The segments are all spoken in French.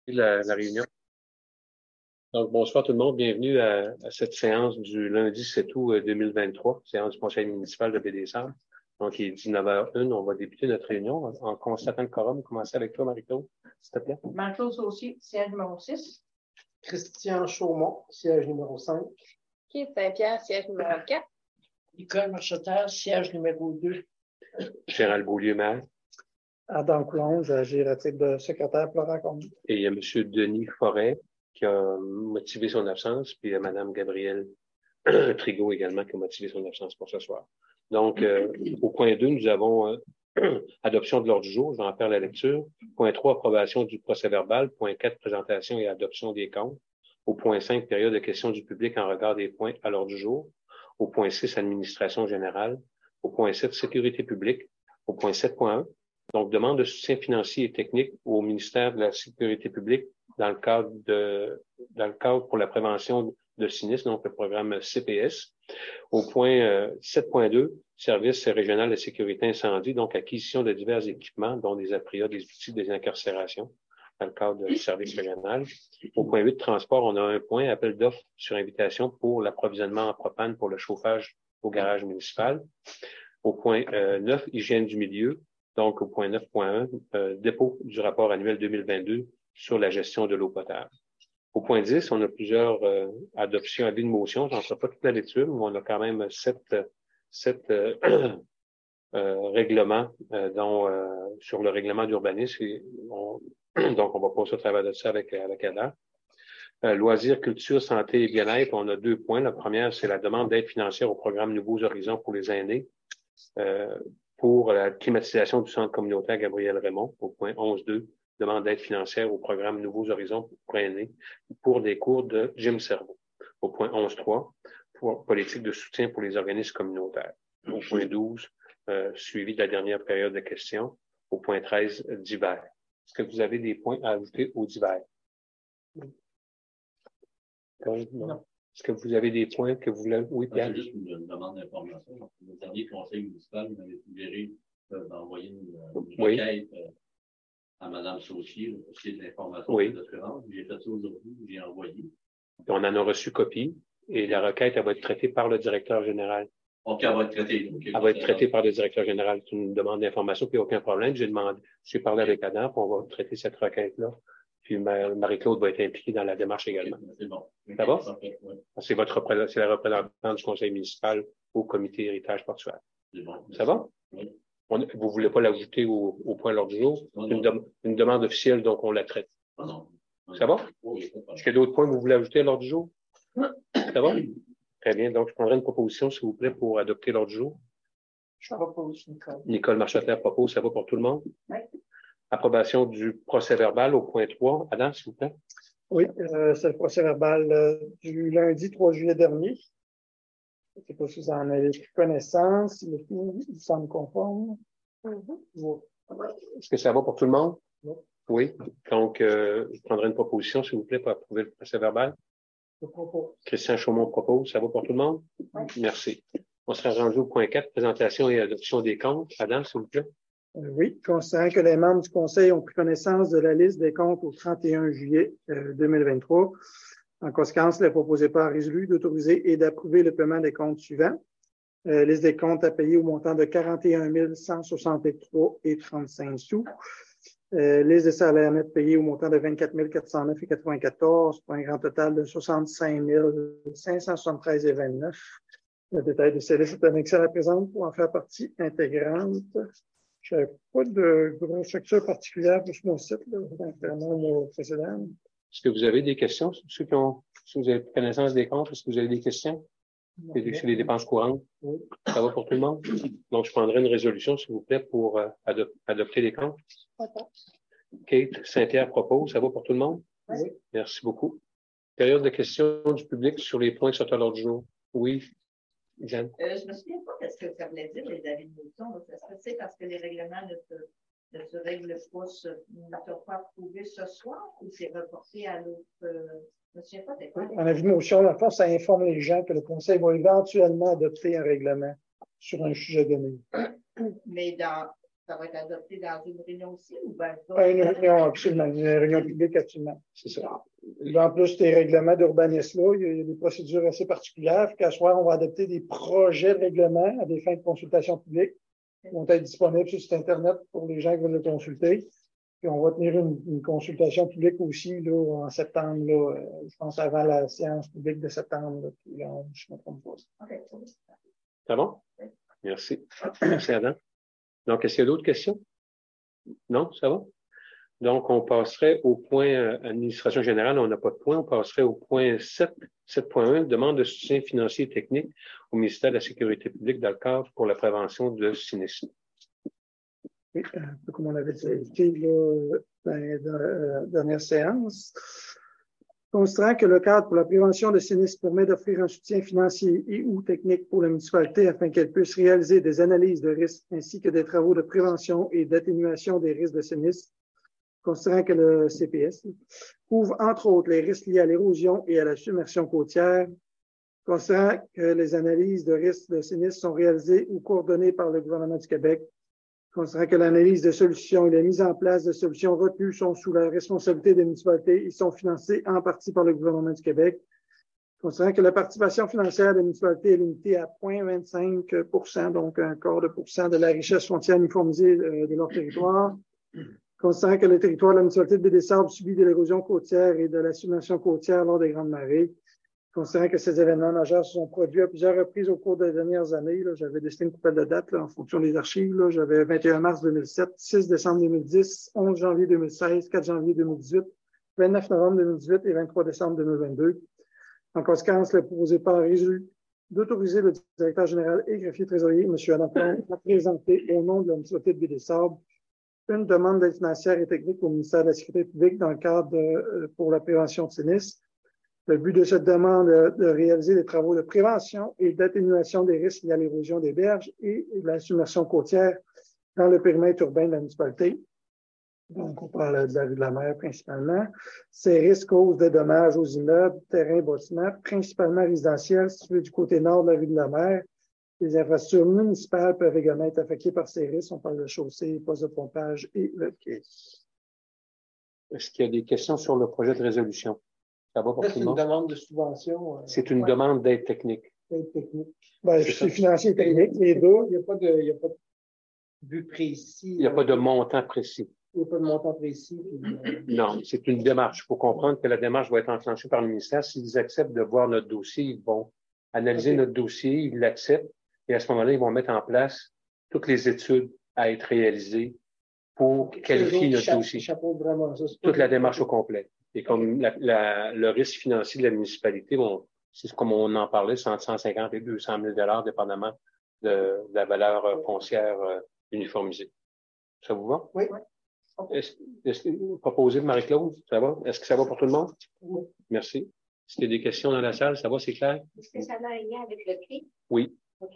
La réunion. Donc, bonsoir tout le monde. Bienvenue à cette séance du lundi 7 août 2023, séance du conseil municipal de Baie-des-Sables. Donc, il est 19h01. On va débuter notre réunion en constatant le quorum. Commencer avec toi, Marie-Claude, s'il te plaît. Marie-Claude Saucier, siège numéro 6. Christian Chaumont, siège numéro 5. Keith Saint-Pierre, siège numéro 4. Nicole Marcheterre, siège numéro 2. Gérald Beaulieu-Maire. Adam Coulonge, agir à titre de secrétaire pour la rencontre. Et il y a M. Denis Forêt qui a motivé son absence, puis il y a Mme Gabrielle Trigot également qui a motivé son absence pour ce soir. Donc, au point 2, nous avons adoption de l'ordre du jour. Je vais en faire la lecture. Point 3, approbation du procès-verbal. Point 4, présentation et adoption des comptes. Au point 5, période de questions du public en regard des points à l'ordre du jour. Au point 6, administration générale. Au point 7, sécurité publique. Au point 7.1, donc demande de soutien financier et technique au ministère de la Sécurité publique dans le cadre pour la prévention de sinistres, donc le programme CPS. Au point 7.2, service régional de sécurité incendie, donc acquisition de divers équipements, dont des APRIA, des outils de désincarcération, dans le cadre du service régional. Au point 8, transport, on a un point, appel d'offres sur invitation pour l'approvisionnement en propane pour le chauffage au garage municipal. Au point 9, hygiène du milieu. Donc, au point 9.1, dépôt du rapport annuel 2022 sur la gestion de l'eau potable. Au point 10, on a plusieurs adoptions, avis de motion. J'en ferai pas toute la lecture, mais on a quand même sept règlements dont sur le règlement d'urbanisme. Donc, on va passer au travers de ça avec Ada. Loisirs, culture, santé et bien-être, on a 2 points. La première, c'est la demande d'aide financière au programme Nouveaux Horizons pour les aînés. Pour la climatisation du centre communautaire Gabriel Raymond, au point 11.2, demande d'aide financière au programme Nouveaux Horizons pour aînés pour des cours de gym cerveau. Au point 11.3, pour politique de soutien pour les organismes communautaires. Au point 12, suivi de la dernière période de questions. Au point 13, divers. Est-ce que vous avez des points à ajouter au divers? Non. Est-ce que vous avez des points que vous voulez? Oui, Pierre. C'est juste une demande d'information. Le dernier conseil municipal m'avait suggéré d'envoyer une requête à Mme Saucier pour ce qui est de l'information des assurances. J'ai fait ça aujourd'hui, j'ai envoyé. On en a reçu copie et la requête, elle va être traitée par le directeur général. OK, elle va être traitée. Okay, elle va être traitée par le directeur général. C'est une demande d'information, puis il n'y a aucun problème. J'ai parlé avec Adam, puis on va traiter cette requête-là. Puis Marie-Claude va être impliquée dans la démarche également. C'est bon. Ça va? C'est la représentante du conseil municipal au comité héritage portuaire. C'est bon. Ça va? Oui. Vous voulez pas l'ajouter au point à l'ordre du jour? Une demande officielle, donc on la traite. Non. Ça va? Oui. Est-ce qu'il y a d'autres points que vous voulez ajouter à l'ordre du jour? Ça va? Très bien. Donc, je prendrai une proposition, s'il vous plaît, pour adopter l'ordre du jour. Je propose, Nicole. Nicole Marcheterre propose. Ça va pour tout le monde? Oui. Approbation du procès-verbal au point 3. Adam, s'il vous plaît. Oui, c'est le procès-verbal du lundi 3 juillet dernier. Je ne sais pas si vous en avez pris connaissance. Il semble conforme. Est-ce que ça va pour tout le monde? Oui. Oui. Donc, je prendrai une proposition, s'il vous plaît, pour approuver le procès-verbal. Je propose. Christian Chaumont propose. Ça va pour tout le monde? Oui. Merci. On sera rendu au point 4, présentation et adoption des comptes. Adam, s'il vous plaît. Oui, considérant que les membres du Conseil ont pris connaissance de la liste des comptes au 31 juillet 2023, en conséquence, il est proposé par résolu d'autoriser et d'approuver le paiement des comptes suivants. Liste des comptes à payer au montant de 41 163,35 sous. Liste des salaires nets payés au montant de 24 409,94 pour un grand total de 65 573,29. Le détail de ces listes est annexé à la présente pour en faire partie intégrante. Je n'avais pas de grosse structure particulière pour mon site, contrairement au précédent. Est-ce que vous avez des questions? Si vous avez connaissance des comptes, est-ce que vous avez des questions? C'est les dépenses courantes? Oui. Ça va pour tout le monde? Donc, je prendrai une résolution, s'il vous plaît, pour adopter les comptes. Kate Saint-Pierre propose. Ça va pour tout le monde? Oui. Merci beaucoup. Période de questions du public sur les points qui sont à l'ordre du jour. Oui. Jeanne? Je me souviens pas de ce que ça voulait dire, les avis de motion. Est-ce que c'est parce que les règlements ne se règlent pas, ne sont pas approuvés ce soir ou c'est reporté à l'autre? Je me souviens pas de quoi. En avis de motion, la force, ça informe les gens que le Conseil va éventuellement adopter un règlement sur un sujet donné. Mais dans ça va être adopté dans une réunion aussi ou bien Une réunion, absolument. Une réunion publique, absolument. C'est ça. En plus des règlements d'urbanisme, là, il y a des procédures assez particulières. Qu'à ce soir, on va adopter des projets de règlement à des fins de consultation publique qui vont être disponibles sur le site Internet pour les gens qui veulent le consulter. Puis on va tenir une consultation publique aussi là, en septembre, là, je pense avant la séance publique de septembre. Là, puis là, je me trompe pas. OK. C'est bon? Merci. Merci, Adam. Donc, est-ce qu'il y a d'autres questions? Non, ça va? Donc, on passerait au point administration générale. On n'a pas de point. On passerait au point 7, 7.1, demande de soutien financier et technique au ministère de la Sécurité publique dans le cadre pour la prévention de sinistres. Oui, un peu comme on avait dit là, dans la dernière séance. Considérant que le cadre pour la prévention de sinistres permet d'offrir un soutien financier et ou technique pour la municipalité afin qu'elle puisse réaliser des analyses de risques ainsi que des travaux de prévention et d'atténuation des risques de sinistres, considérant que le CPS couvre entre autres les risques liés à l'érosion et à la submersion côtière, considérant que les analyses de risques de sinistres sont réalisées ou coordonnées par le gouvernement du Québec, considérant que l'analyse de solutions et la mise en place de solutions retenues sont sous la responsabilité des municipalités et sont financées en partie par le gouvernement du Québec, considérant que la participation financière des municipalités est limitée à 0,25 %, donc un quart de pourcent de la richesse foncière uniformisée de leur territoire, considérant que le territoire de la municipalité de Baie-des-Sables subit de l'érosion côtière et de la submersion côtière lors des grandes marées, considérant que ces événements majeurs se sont produits à plusieurs reprises au cours des dernières années. J'avais dessiné une couple de dates là, en fonction des archives. J'avais 21 mars 2007, 6 décembre 2010, 11 janvier 2016, 4 janvier 2018, 29 novembre 2018 et 23 décembre 2022. En conséquence, le proposé par résolu d'autoriser le directeur général et greffier trésorier, M. Adam Plante, à présenter au nom de la municipalité de Baie-des-Sables une demande d'aide financière et technique au ministère de la Sécurité publique dans le cadre pour la prévention de sinistres. Le but de cette demande est de réaliser des travaux de prévention et d'atténuation des risques liés à l'érosion des berges et de la submersion côtière dans le périmètre urbain de la municipalité. Donc, on parle de la rue de la Mer principalement. Ces risques causent des dommages aux immeubles, terrains, bâtiments, principalement résidentiels situés du côté nord de la rue de la Mer. Les infrastructures municipales peuvent également être affectées par ces risques. On parle de chaussées, postes de pompage et le quai. Est-ce qu'il y a des questions sur le projet de résolution? Ça va pour tout le monde? C'est une demande de subvention. C'est une demande d'aide technique. D'aide technique. Ben, c'est financier et technique, les deux. Il n'y a pas de but précis. Il n'y a pas de montant précis. Il n'y a pas de montant précis. Non, c'est une démarche. Il faut comprendre que la démarche va être enclenchée par le ministère. S'ils acceptent de voir notre dossier, ils vont analyser notre dossier, ils l'acceptent, et à ce moment-là, ils vont mettre en place toutes les études à être réalisées pour qualifier notre dossier. Toute la démarche au complet. Et comme le risque financier de la municipalité, bon, c'est comme on en parlait, c'est entre 150 et 200 000 $, dépendamment de la valeur foncière uniformisée. Ça vous va? Oui. Est-ce que proposé de Marie-Claude, ça va? Est-ce que ça va pour tout le monde? Oui. Merci. Est-ce qu'il y a des questions dans la salle? Ça va, c'est clair? Est-ce que ça a un lien avec le prix? Oui. OK.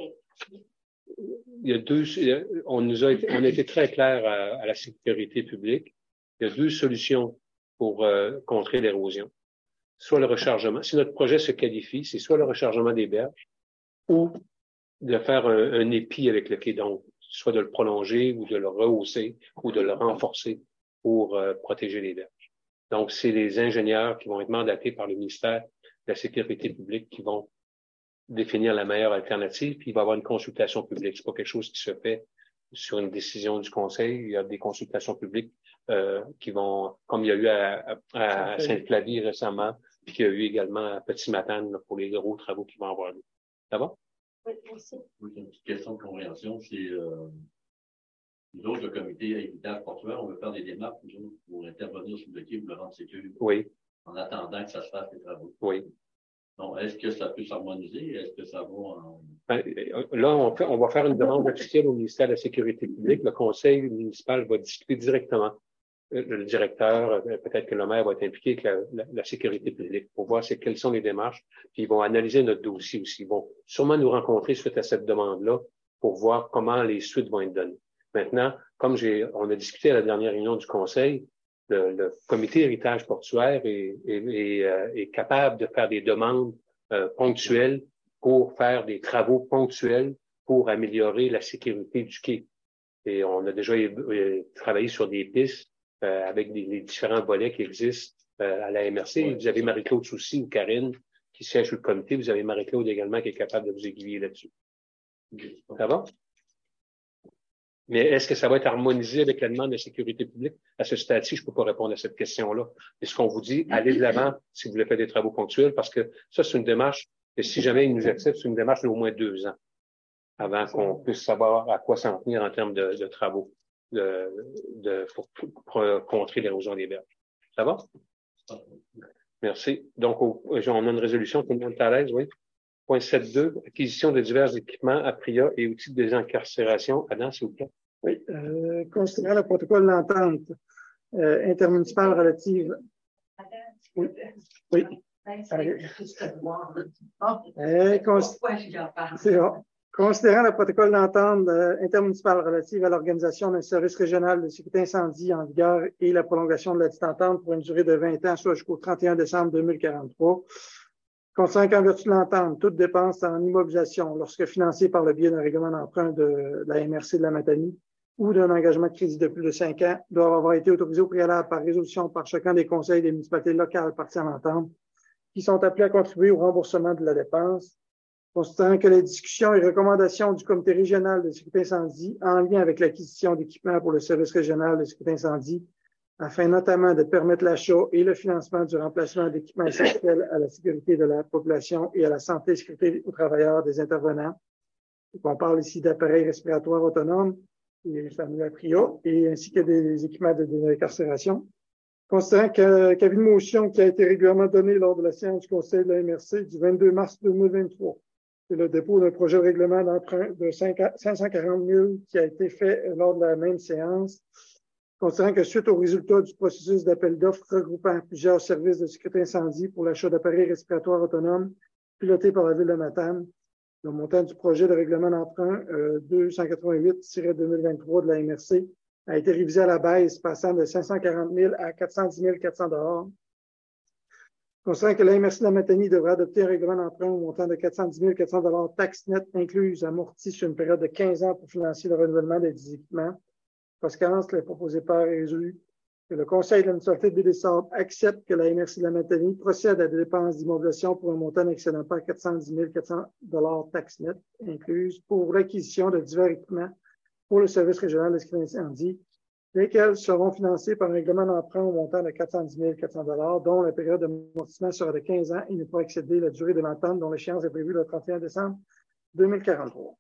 Il y a deux, on a été très clair à la sécurité publique. Il y a deux solutions pour contrer l'érosion. Soit le rechargement. Si notre projet se qualifie, c'est soit le rechargement des berges ou de faire un épi avec le quai. Donc, soit de le prolonger ou de le rehausser ou de le renforcer pour protéger les berges. Donc, c'est les ingénieurs qui vont être mandatés par le ministère de la Sécurité publique qui vont définir la meilleure alternative, puis il va y avoir une consultation publique. C'est pas quelque chose qui se fait sur une décision du Conseil. Il y a des consultations publiques qui vont, comme il y a eu à Sainte-Flavie récemment, puis qu'il y a eu également à Petit-Matane pour les gros travaux qui vont avoir lieu. Ça va? Oui, merci. Oui, une petite question de compréhension. C'est nous autres, le comité héritage portuaire, on veut faire des démarches pour intervenir sur le quai pour le rendre sécuritaire. Oui. En attendant que ça se fasse les travaux. Oui. Donc, est-ce que ça peut s'harmoniser? Est-ce que ça va en... Là, on va faire une demande officielle au ministère de la Sécurité publique. Le conseil municipal va discuter directement. Le directeur, peut-être que le maire va être impliqué avec la sécurité publique pour voir quelles sont les démarches. Puis ils vont analyser notre dossier aussi. Ils vont sûrement nous rencontrer suite à cette demande-là pour voir comment les suites vont être données. Maintenant, comme on a discuté à la dernière réunion du conseil, le comité héritage portuaire est capable de faire des demandes ponctuelles pour faire des travaux ponctuels pour améliorer la sécurité du quai. Et on a déjà travaillé sur des pistes avec les différents volets qui existent à la MRC. Vous avez Marie-Claude Soucy ou Karine qui siège sur le comité. Vous avez Marie-Claude également qui est capable de vous aiguiller là-dessus. Ça va? Mais est-ce que ça va être harmonisé avec la demande de sécurité publique? À ce stade-ci, je ne peux pas répondre à cette question-là. Et ce qu'on vous dit, allez de l'avant si vous voulez faire des travaux ponctuels, parce que ça, c'est une démarche, et si jamais ils nous acceptent, c'est une démarche d'au moins 2 ans avant qu'on puisse savoir à quoi s'en tenir en termes de travaux pour contrer l'érosion des berges. Ça va? Merci. Donc, on a une résolution, tout le monde est à l'aise, oui? Point 7.2, acquisition de divers équipements, APRIA et outils de désincarcération. Adam, s'il vous plaît. Oui, considérant le protocole d'entente intermunicipale relative. Oui. Oui. C'est bon. Considérant le protocole d'entente intermunicipale relative à l'organisation d'un service régional de sécurité incendie en vigueur et la prolongation de la dite entente pour une durée de 20 ans, soit jusqu'au 31 décembre 2043, considérant qu'en vertu de l'entente, toute dépense en immobilisation, lorsque financée par le biais d'un règlement d'emprunt de la MRC de la Matanie ou d'un engagement de crédit de plus de 5 ans, doivent avoir été autorisées au préalable par résolution par chacun des conseils des municipalités locales parties à l'entente, qui sont appelés à contribuer au remboursement de la dépense. Considérant que les discussions et recommandations du comité régional de sécurité incendie en lien avec l'acquisition d'équipements pour le service régional de sécurité incendie, afin notamment de permettre l'achat et le financement du remplacement d'équipements essentiels à la sécurité de la population et à la santé et sécurité aux travailleurs des intervenants. On parle ici d'appareils respiratoires autonomes, les fameux APRIA, et ainsi que des équipements de désincarcération. Considérant qu'avis de motion qui a été régulièrement donné lors de la séance du Conseil de la MRC du 22 mars 2023, c'est le dépôt d'un projet de règlement d'emprunt de 540 000 qui a été fait lors de la même séance. Considérant que suite au résultat du processus d'appel d'offres regroupant plusieurs services de sécurité incendie pour l'achat d'appareils respiratoires autonomes pilotés par la Ville de Matane, le montant du projet de règlement d'emprunt 288-2023 de la MRC a été révisé à la baisse, passant de 540 000 à 410 400 $. Considérant que la MRC de la Matanie devra adopter un règlement d'emprunt au montant de 410 400 $ taxes nettes incluses amorties sur une période de 15 ans pour financer le renouvellement des équipements. Conséquence, les proposés par est résolu que le Conseil de la municipalité de Baie-des-Sables accepte que la MRC de la Matanie procède à des dépenses d'immobilisation pour un montant n'excédant pas 410 400 $ taxes nettes incluses pour l'acquisition de divers équipements pour le service régional de sécurité incendie, lesquels seront financés par un règlement d'emprunt au montant de 410 400 $, dont la période d'amortissement sera de 15 ans et ne pourra excéder la durée de l'entente dont l'échéance est prévue le 31 décembre 2043.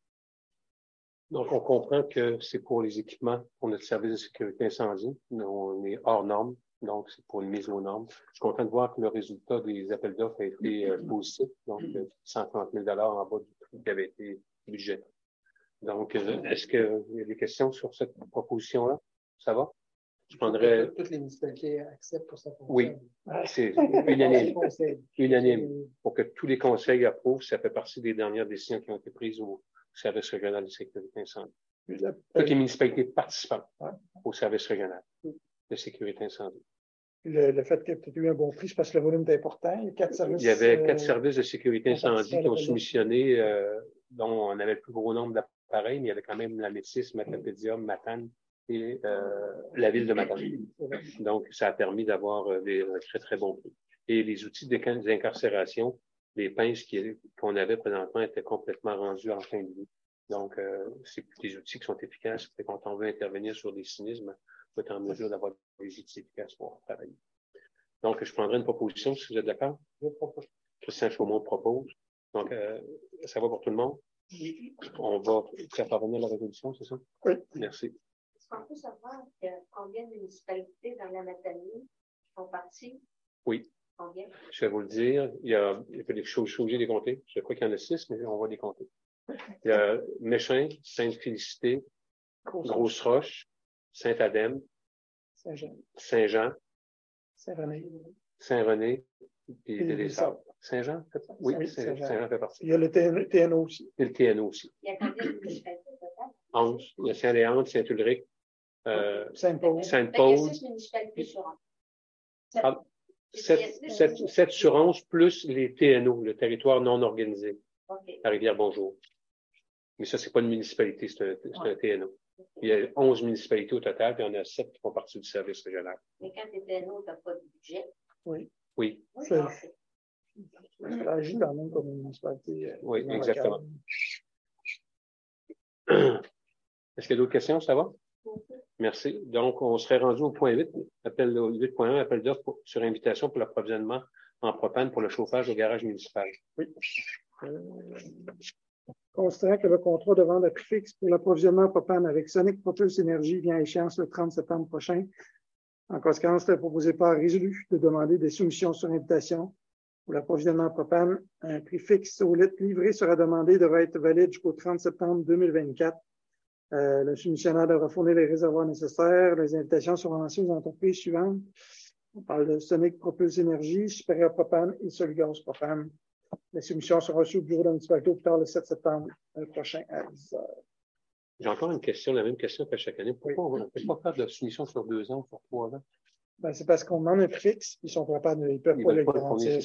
Donc, on comprend que c'est pour les équipements pour notre service de sécurité incendie. On est hors norme, donc c'est pour une mise aux normes. Je suis content de voir que le résultat des appels d'offres a été positif, donc 130 000 $ en bas du prix qui avait été budgété. Donc, est-ce qu'il y a des questions sur cette proposition-là? Ça va? Je prendrais... Toutes les municipalités acceptent pour ça. Oui, c'est unanime. Unanime. Pour que tous les conseils approuvent, ça fait partie des dernières décisions qui ont été prises au service régional de sécurité incendie. Toutes les municipalités participant au service régional de sécurité incendie. Le fait qu'il y ait peut-être eu un bon prix, c'est parce que le volume est important. Il y avait 4 services de sécurité incendie qui ont soumissionné, dont on avait le plus gros nombre d'appareils, mais il y avait quand même la Métis, Matapédia, Matane et la ville de Matane. Donc, ça a permis d'avoir des très, très bons prix. Et les outils de désincarcération, les pinces qu'on avait présentement étaient complètement rendus en fin de vie. Donc, c'est des outils qui sont efficaces. Et quand on veut intervenir sur des cynismes, on peut être en mesure d'avoir des outils efficaces pour travailler. Donc, je prendrai une proposition, si vous êtes d'accord. Christian Chaumont propose. Donc, ça va pour tout le monde? On va faire parvenir la résolution, c'est ça? Oui. Merci. Est-ce qu'on peut savoir combien de municipalités dans la Matanie font partie? Oui. Combien? Je vais vous le dire. Je suis obligé de les compter. Je crois qu'il y en a 6, mais on va les compter. Il y a Méchin, Sainte-Félicité, Grosse-Roche, Saint-Adème, Saint-Jean, Saint-René, et Baie-des-Sables. Saint-Jean, oui, Saint-Jean fait partie. Il y a le TNO aussi. Et le TNO aussi. Il y a combien de municipalités au total? 11. Il y a Saint-Léandre, Saint-Ulrich, Sainte-Paul. Sainte-Paul. Il y a 6 municipalités sur 11. 7 sur 11 plus les TNO, le territoire non organisé, Okay. à Rivière-Bonjour. Mais ça, c'est pas une municipalité, c'est un TNO. Il y a 11 municipalités au total, puis il y en a 7 qui font partie du service régional. Mais quand tu étais nous, tu n'as pas de budget. Oui. Oui. Ça agit quand même comme une municipalité. Oui, exactement. Est-ce qu'il y a d'autres questions? Ça va? Merci. Donc, on serait rendu au point 8, appel 8.1, appel d'offres sur invitation pour l'approvisionnement en propane pour le chauffage au garage municipal. Oui. Considérant que le contrat de vente à prix fixe pour l'approvisionnement en propane avec Sonic Propulse Énergie vient à échéance le 30 septembre prochain. En conséquence, le proposé par résolu de demander des soumissions sur invitation pour l'approvisionnement en propane. Un prix fixe au litre livré sera demandé et devra être valide jusqu'au 30 septembre 2024. Le soumissionnaire devra fournir les réservoirs nécessaires. Les invitations seront lancées aux entreprises suivantes. On parle de Sonic Propulse Énergie, Supérieur Propane et Solugaz Propane. Les soumissions seront reçues au bureau de la municipalité au plus tard le 7 septembre prochain à 10 heures. J'ai encore une question, la même question que chaque année. Pourquoi on ne peut pas faire de soumission sur 2 ans, sur 3 ans? Ben, c'est parce qu'on demande un prix fixe, ils sont capables, ils peuvent pas le garantir.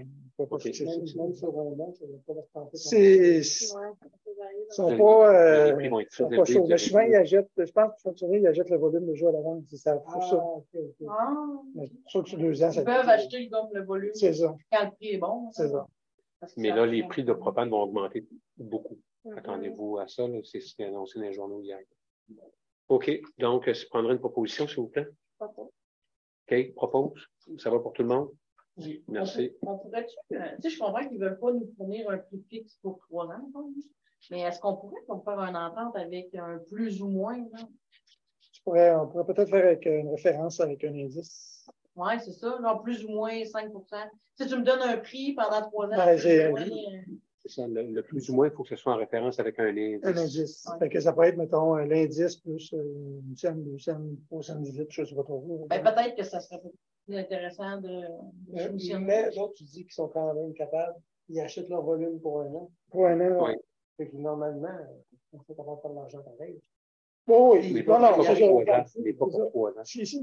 Ils sont pas chauds. Mais souvent, ils achètent, je pense que fonctionner, ils achètent le volume de jour à l'avance. C'est ça. Sauf que sur 2 ans, ils peuvent acheter comme le volume. C'est ça. Quand le prix est bon. C'est ça. Mais là, les prix de propane vont augmenter beaucoup. Attendez-vous à ça, c'est ce qui est annoncé dans les journaux hier. OK. Donc, je prendrai une proposition, s'il vous plaît. OK, propose. Ça va pour tout le monde? Oui. Merci. On pourrait-tu, je comprends qu'ils ne veulent pas nous fournir un prix fixe pour 3 ans, mais est-ce qu'on pourrait faire une entente avec un plus ou moins? On pourrait peut-être faire avec une référence avec un indice. Oui, c'est ça, genre plus ou moins 5 Si tu me donnes un prix pendant 3 ans, c'est ça, le plus ou moins, il faut que ce soit en référence avec un indice. Un indice. Ouais. Fait que ça peut être, mettons, l'indice plus une scène, 2 cents, 3 cents, 18, je ne sais pas trop. Ben, peut-être que ça serait plus intéressant de mais d'autres, tu dis qu'ils sont quand même capables, ils achètent leur volume pour 1 an. Pour 1 an, oui. Fait que normalement, on ne peut pas faire de l'argent pareil. Oh, oui, mais pas pour 3 ans. Mais pas pour 3 ans.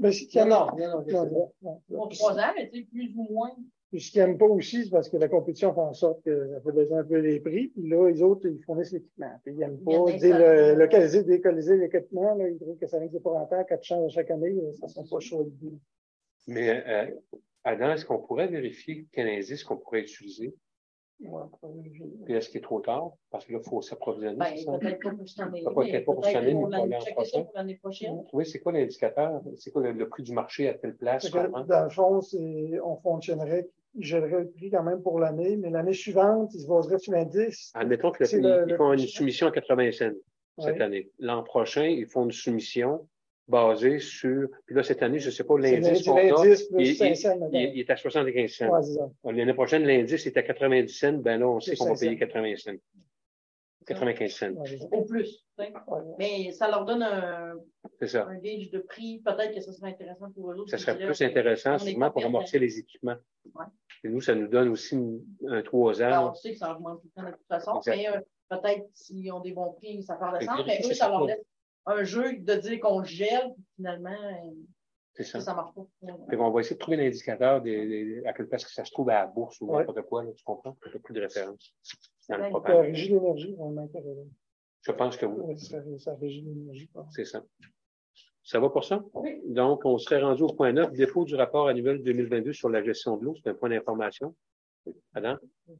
Pour 3 ans, mais tu sais, plus ou moins. Puis ce qu'ils n'aiment pas aussi, c'est parce que la compétition fait en sorte que ça fait baisser un peu les prix. Puis là, les autres, ils fournissent l'équipement. Puis ils n'aiment pas localiser, décolliser l'équipement. Ils trouvent que ça risque de pas rentable. Quand tu changes chaque année, ça ne sont pas chauds. Mais Adam, est-ce qu'on pourrait vérifier quel indice qu'on pourrait utiliser? Ouais, puis est-ce qu'il est trop tard? Parce que là, il faut s'approvisionner. Peut-être pas pour cette année. Peut-être pas pour cette année, mais pour l'année prochaine. Oui, c'est quoi l'indicateur? C'est quoi le prix du marché à telle place? Dans le fond, on fonctionnerait, ils gèleraient le prix quand même pour l'année, mais l'année suivante, ils se baseraient sur l'indice. Admettons qu'ils font une soumission à 80 cents cette année. L'an prochain, ils font une soumission basée sur... Puis là, cette année, je ne sais pas, l'indice qu'on a, il est à 75 cents. Ouais, l'année prochaine, l'indice est à 90 cents. Ben là, on sait qu'on va payer 80 cents. 95 cents. Au plus. Mais ça leur donne un gauge de prix. Peut-être que ça serait intéressant pour eux autres. Ça serait plus intéressant, sûrement, pour amorcer les équipements. Ouais. Et nous, ça nous donne aussi un 3 ans. Alors, on sait que ça augmente tout le temps de toute façon. Mais peut-être s'ils ont des bons prix, ça part de ça. Mais eux, ça leur laisse un jeu de dire qu'on gèle, puis finalement, ça marche pas. Puis on va essayer de trouver l'indicateur à quelle place que ça se trouve à la bourse ou n'importe quoi, là, tu comprends? Un peu plus de référence. La régie d'énergie, on m'intéresse. Je pense que oui. Ça régie d'énergie. C'est ça. Ça va pour ça? Oui. Donc, on serait rendu au point 9, dépôt du rapport annuel 2022 sur la gestion de l'eau. C'est un point d'information. Adam?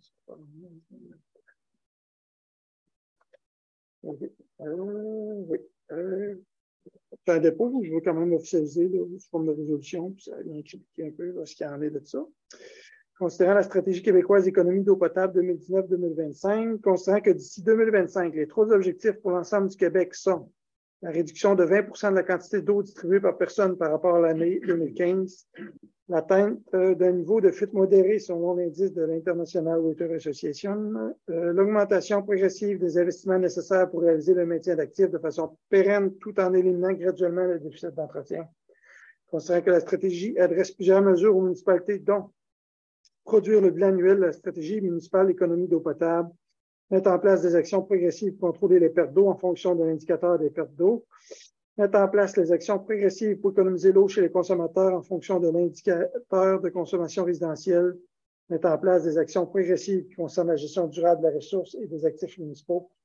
Oui. C'est un dépôt, je veux quand même officialiser sous forme de résolution, puis ça vient expliquer un peu ce qu'il y en est de ça. Considérant la stratégie québécoise d'économie d'eau potable 2019-2025, considérant que d'ici 2025, les 3 objectifs pour l'ensemble du Québec sont la réduction de 20% de la quantité d'eau distribuée par personne par rapport à l'année 2015, l'atteinte d'un niveau de fuite modéré selon l'indice de l'International Water Association, l'augmentation progressive des investissements nécessaires pour réaliser le maintien d'actifs de façon pérenne tout en éliminant graduellement le déficit d'entretien. Considérant que la stratégie adresse plusieurs mesures aux municipalités, dont produire le bilan annuel de la stratégie municipale d'économie d'eau potable, mettre en place des actions progressives pour contrôler les pertes d'eau en fonction de l'indicateur des pertes d'eau, mettre en place les actions progressives pour économiser l'eau chez les consommateurs en fonction de l'indicateur de consommation résidentielle, mettre en place des actions progressives qui concernent la gestion durable de la ressource et des actifs municipaux,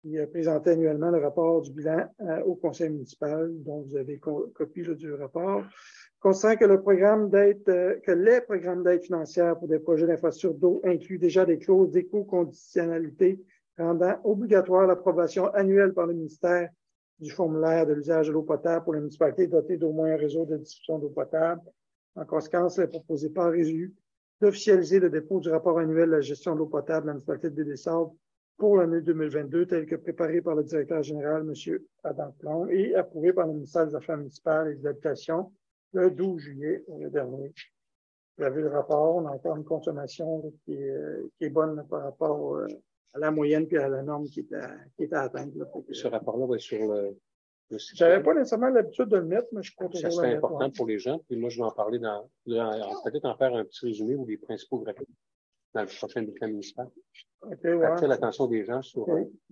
qui présentait annuellement le rapport du bilan au conseil municipal, dont vous avez copie là, du rapport. Constatant que que les programmes d'aide financière pour des projets d'infrastructure d'eau incluent déjà des clauses d'éco-conditionnalité rendant obligatoire l'approbation annuelle par le ministère du formulaire de l'usage de l'eau potable pour les municipalités dotées d'au moins un réseau de distribution d'eau potable. En conséquence, il est proposé par résolu d'officialiser le dépôt du rapport annuel de la gestion de l'eau potable de la municipalité de Baie-des-Sables pour l'année 2022, tel que préparé par le directeur général, M. Adam Plomb, et approuvé par le ministère des Affaires municipales et des Habitations le 12 juillet dernier. Vous avez le rapport, on a encore une consommation qui est bonne par rapport à la moyenne et à la norme qui est à atteindre. Là. Ce rapport-là va être sur le site. Je n'avais pas nécessairement l'habitude de le mettre, mais je crois que ça serait important pour les gens. Puis moi, je vais en parler peut-être en faire un petit résumé ou les principaux graphiques dans le prochain bulletin municipal. Okay, ouais. Attirer l'attention des gens sur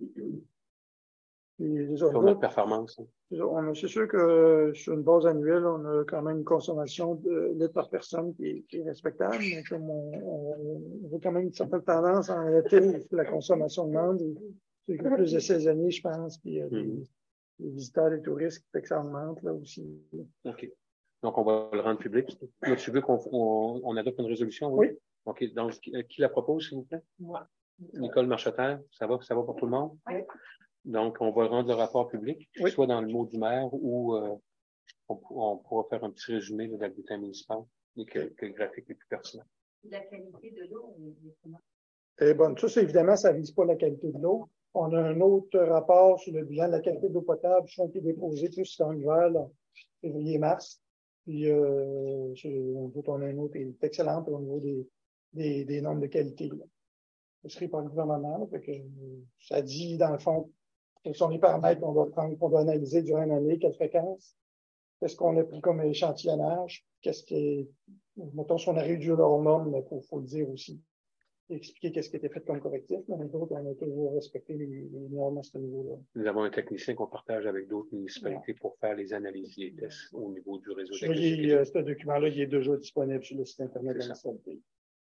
notre performance. C'est sûr que sur une base annuelle, on a quand même une consommation de litres par personne qui est respectable, mais comme on voit quand même une certaine tendance en été, la consommation augmente. C'est plus de saisonniers, je pense, puis les visiteurs, les touristes, qui fait que ça augmente là aussi. OK. Donc, on va le rendre public. Là, tu veux qu'on adopte une résolution? Oui. OK. Donc, qui la propose, s'il vous plaît? Moi. Nicole Marcheterre, ça va pour tout le monde? Oui. Donc, on va rendre le rapport public, oui. soit dans le mot du maire ou on pourra faire un petit résumé de la bulletin municipal et que le graphique est plus pertinent. La qualité de l'eau, Eh bon, ça, évidemment, ça ne vise pas la qualité de l'eau. On a un autre rapport sur le bilan de la qualité de l'eau potable qui a été déposé plus dans l'hiver, février-mars. Puis, on a un autre qui est excellent au niveau des normes de qualité. Là. Ce serait par le gouvernement. Là, fait que, ça dit, dans le fond, quels sont les paramètres qu'on doit analyser durant une année, quelle fréquence, qu'est-ce qu'on a pris comme échantillonnage, mettons, si on a réduit leurs normes, il faut le dire aussi. Expliquer qu'est-ce qui a été fait comme correctif, mais nous autres, on a toujours respecté les normes à ce niveau-là. Nous avons un technicien qu'on partage avec d'autres municipalités pour faire les analyses des tests au niveau du réseau d'électricité. Ce document-là, il est déjà disponible sur le site Internet de la municipalité.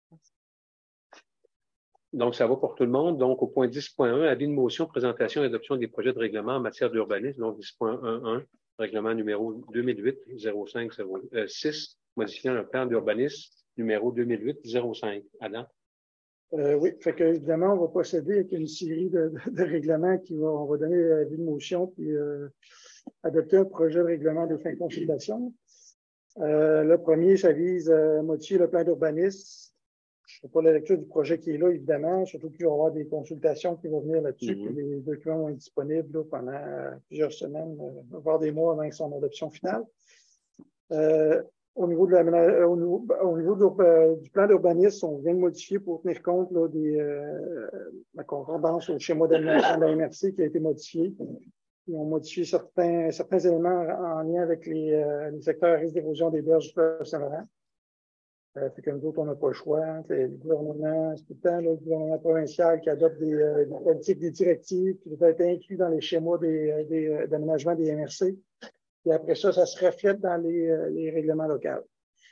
Donc, ça va pour tout le monde. Donc, au point 10.1, avis de motion, présentation et adoption des projets de règlement en matière d'urbanisme. Donc, 10.11, règlement numéro 2008-05-6, modifiant le plan d'urbanisme numéro 2008-05. Adam? Oui, fait que évidemment, on va procéder avec une série de règlements on va donner l'avis de motion puis adopter un projet de règlement de fin de consultation. Le premier, ça vise à modifier le plan d'urbanisme. Je ne fais pas la lecture du projet qui est là, évidemment, surtout qu'il va y avoir des consultations qui vont venir là-dessus, puis les documents vont être disponibles là, pendant plusieurs semaines, voire des mois avant son adoption finale. Au niveau du plan d'urbanisme, on vient de modifier pour tenir compte là, la concordance au schéma d'aménagement de la MRC qui a été modifié. Ils ont modifié certains éléments en lien avec les secteurs à risque d'érosion des berges du fleuve Saint-Laurent. Fait que nous autres, on n'a pas le choix. Hein. C'est le gouvernement, c'est tout le temps le gouvernement provincial qui adopte des politiques, des directives qui doivent être inclus dans les schémas d'aménagement des MRC. Et après ça, ça se reflète dans les règlements locaux.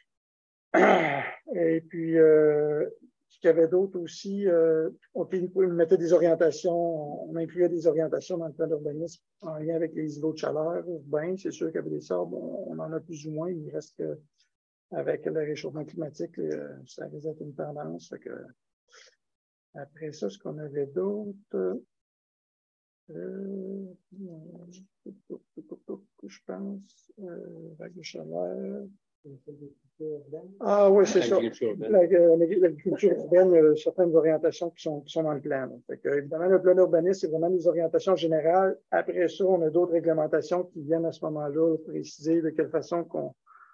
Et puis, ce qu'il y avait d'autre aussi, on mettait des orientations, on incluait des orientations dans le plan d'urbanisme en lien avec les îlots de chaleur urbains. C'est sûr qu'avec les sables, on en a plus ou moins. Il reste que, avec le réchauffement climatique, ça risque d'être une tendance. Fait que, après ça, ce qu'on avait d'autre, je pense, vague de chaleur. Ah oui, c'est ça. L'agriculture urbaine, il y a certaines orientations qui sont dans le plan. Fait que, évidemment, le plan urbanisme, c'est vraiment des orientations générales. Après ça, on a d'autres réglementations qui viennent à ce moment-là préciser de quelle façon qu'on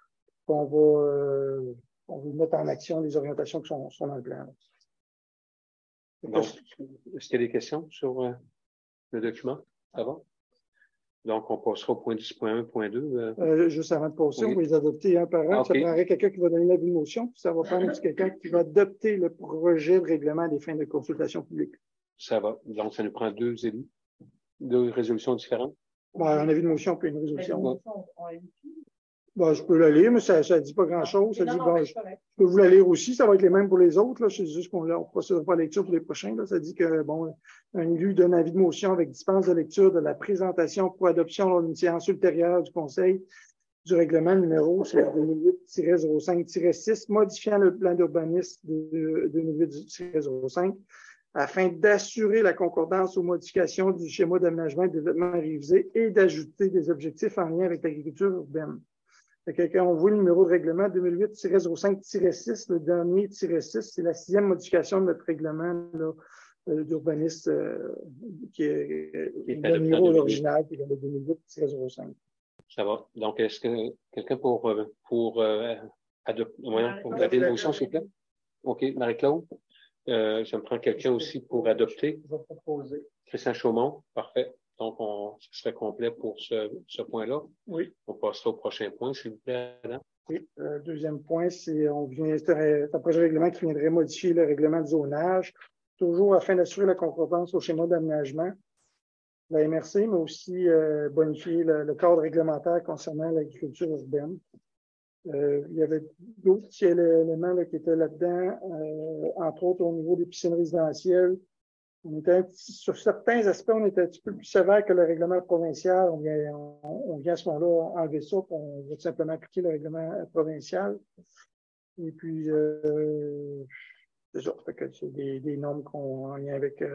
va mettre en action les orientations qui sont dans le plan. Donc, est-ce qu'il y a des questions sur le document? Ça va? Donc, on passera au point 10.1, point 2. Juste avant de passer, on va les adopter un par un. Okay. Ça prendrait quelqu'un qui va donner l'avis de motion, puis ça va prendre aussi quelqu'un qui va adopter le projet de règlement des fins de consultation publique. Ça va. Donc, ça nous prend deux résolutions différentes. Ben, un avis de motion puis une résolution. Ben, je peux la lire, mais ça ne dit pas grand-chose. Ça dit, bon, je peux vous la lire aussi. Ça va être les mêmes pour les autres. Là. C'est juste qu'on ne procèdera pas à la lecture pour les prochains. Là. Ça dit que, bon, un élu donne avis de motion avec dispense de lecture de la présentation pour adoption lors d'une séance ultérieure du Conseil du règlement numéro 2008-05-6, modifiant le plan d'urbanisme de 2008-05, afin d'assurer la concordance aux modifications du schéma d'aménagement et de développement révisé et d'ajouter des objectifs en lien avec l'agriculture urbaine. Quand on voit le numéro de règlement 2008-05-6, le dernier -6, c'est la 6e modification de notre règlement d'urbanisme qui est le numéro original, qui est le 2008-05. Ça va. Donc, est-ce que quelqu'un pour adopter, pour adopter une motion, s'il vous plaît? OK, Marie-Claude. Ça me prend quelqu'un aussi pour adopter. Je vais proposer. Christian Chaumont, parfait. Donc, ce serait complet pour ce point-là. Oui. On passera au prochain point, s'il vous plaît, Adam. Oui. Deuxième point, c'est un projet de règlement qui viendrait modifier le règlement de zonage, toujours afin d'assurer la concordance au schéma d'aménagement de la MRC, mais aussi bonifier le cadre réglementaire concernant l'agriculture urbaine. Il y avait d'autres éléments là, qui étaient là-dedans, entre autres au niveau des piscines résidentielles. Sur certains aspects, on était un petit peu plus sévère que le règlement provincial. On vient à ce moment-là enlever ça, puis on va tout simplement appliquer le règlement provincial. Et puis, c'est ça, c'est des normes qu'on en lien avec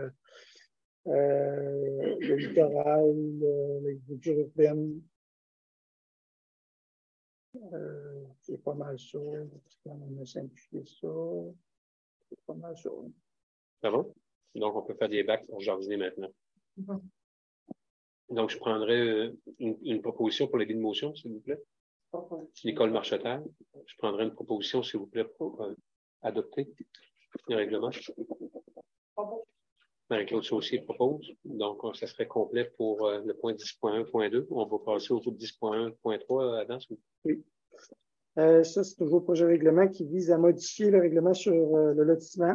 le littoral, l'agriculture urbaine. C'est pas mal ça. On a simplifié ça. C'est pas mal ça. Ça va? Donc, on peut faire des bacs pour jardiner maintenant. Donc, je prendrai une proposition pour l'avis de motion, s'il vous plaît. Nicole Marcheterre, je prendrai une proposition, s'il vous plaît, pour adopter le règlement. Marie-Claude Saucier propose. Donc, ça serait complet pour le point 10.1.2. On va passer au 10.1.3, Adam, s'il vous plaît. Oui. Ça, c'est toujours le projet de règlement qui vise à modifier le règlement sur le lotissement.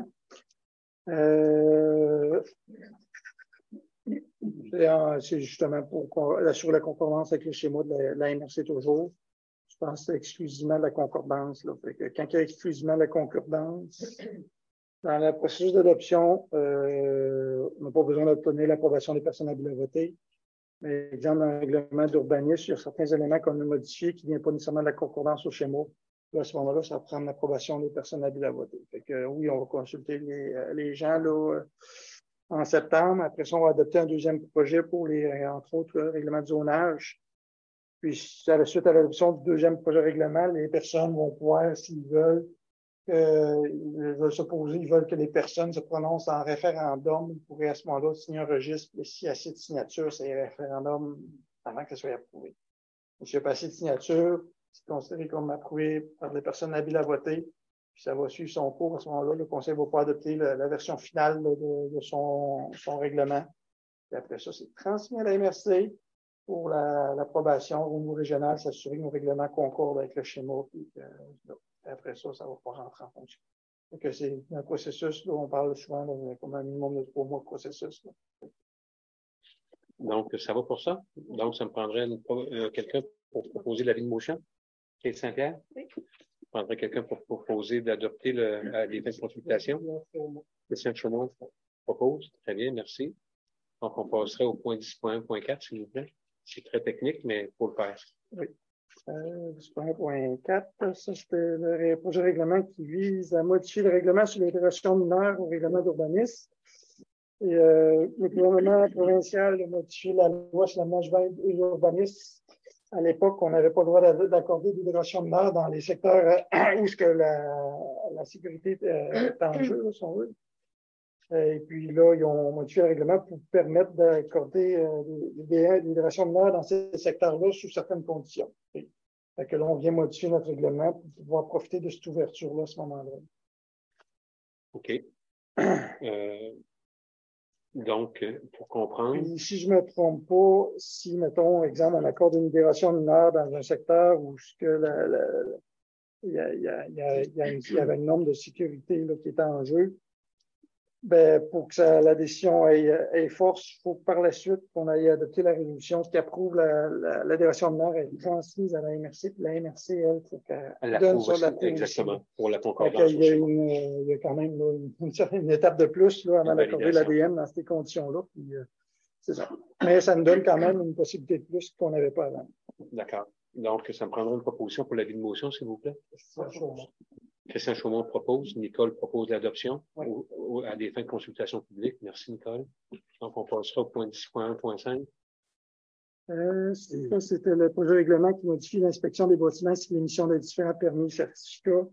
C'est justement pour assurer la concordance avec le schéma de la MRC toujours. Je pense que c'est exclusivement de la concordance. Là. Fait que quand il y a exclusivement de la concordance, dans le processus d'adoption, on n'a pas besoin d'obtenir l'approbation des personnes habiles à voter. Mais, exemple, dans le règlement d'urbanisme, il y a certains éléments qu'on a modifiés qui ne viennent pas nécessairement de la concordance au schéma. Là, à ce moment-là, ça va prendre l'approbation des personnes habiles à voter. Fait que, oui, on va consulter les gens là, en septembre. Après ça, on va adopter un deuxième projet pour entre autres, le règlement de zonage. Puis, à la suite à l'adoption du deuxième projet de règlement, les personnes vont pouvoir, s'ils veulent, ils veulent s'opposer, ils veulent que les personnes se prononcent en référendum. Ils pourraient à ce moment-là signer un registre. Et s'il y a assez de signatures, c'est un référendum avant que ça soit approuvé. S'il n'y a pas assez de signatures, c'est considéré comme approuvé par les personnes habiles à voter. Puis ça va suivre son cours. À ce moment-là, le Conseil va pas adopter la version finale de son règlement. Et après ça, c'est transmis à la MRC pour l'approbation au niveau régional, s'assurer que nos règlements concordent avec le schéma. Puis, après ça, ça va pas rentrer en fonction. Donc, c'est un processus, là, on parle souvent comme un minimum de 3 mois de processus. Là. Donc, ça va pour ça? Donc, ça me prendrait quelqu'un pour proposer l'avis de motion? Kate Saint-Pierre? Oui. Je prendrais quelqu'un pour proposer d'adopter les fins de consultation? Christian Chaumont propose. Très bien, merci. Donc, on passerait au point 10.1.4, s'il vous plaît. C'est très technique, mais il faut le faire. Oui. 10.1.4, ça, c'était le projet de règlement qui vise à modifier le règlement sur l'intégration mineure au règlement d'urbanisme. Et le gouvernement provincial a modifié la loi sur l'aménagement et l'urbanisme. À l'époque, on n'avait pas le droit d'accorder des dérogations mineures dans les secteurs où ce que la sécurité est en jeu, si on veut. Et puis là, ils ont modifié le règlement pour permettre d'accorder des dérogations mineures dans ces secteurs-là sous certaines conditions. Fait que là, on vient modifier notre règlement pour pouvoir profiter de cette ouverture-là à ce moment-là. OK. Donc, pour comprendre. Puis, si je ne me trompe pas, si, mettons, exemple, on accorde une déroration mineure dans un secteur où il y avait une norme de sécurité là, qui était en jeu, Pour que la décision ait force, il faut que par la suite qu'on aille adopter la résolution qui approuve la délévation de maire être transmise à la MRC. Puis la MRC, elle, il faut qu'elle donne sur la exactement, pour la concordance. Il y a quand même une étape de plus là, avant d'accorder l'ADM dans ces conditions-là. Puis, c'est ça. Mais ça nous donne quand même une possibilité de plus qu'on n'avait pas avant. D'accord. Donc, ça me prendra une proposition pour l'avis de motion, s'il vous plaît. Christian Chaumont propose, Nicole propose l'adoption à des fins de consultation publique. Merci, Nicole. Donc, on passera au point 10.1.5. C'était le projet de règlement qui modifie l'inspection des bâtiments et l'émission des différents permis et certificats.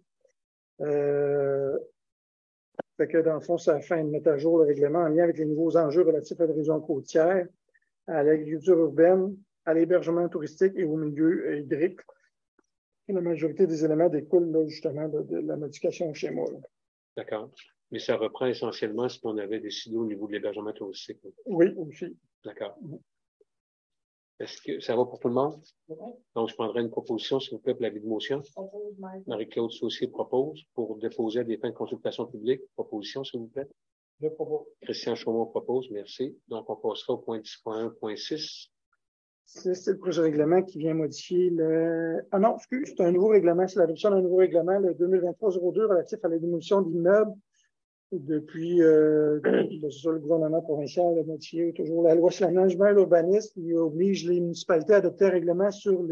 Fait que dans le fond, ça afin de mettre à jour le règlement en lien avec les nouveaux enjeux relatifs à la région côtière, à l'agriculture urbaine, à l'hébergement touristique et au milieu hydrique. La majorité des éléments découlent là, justement de la modification au schéma. D'accord. Mais ça reprend essentiellement ce qu'on avait décidé au niveau de l'hébergement touristique. Là. Oui, aussi. D'accord. Est-ce que ça va pour tout le monde? Oui. Donc, je prendrai une proposition, s'il vous plaît, pour l'avis de motion. Marie-Claude Saucier propose pour déposer à des fins de consultation publique. Proposition, s'il vous plaît. Je propose. Christian Chaumont propose. Merci. Donc, on passera au point 10.1.6. C'est le projet de règlement qui vient modifier le... Ah non, excuse, c'est un nouveau règlement. C'est l'adoption d'un nouveau règlement, le 2023-02, relatif à la démolition d'immeubles. Depuis le gouvernement provincial a modifié toujours la loi sur l'aménagement et l'urbanisme qui oblige les municipalités à adopter un règlement sur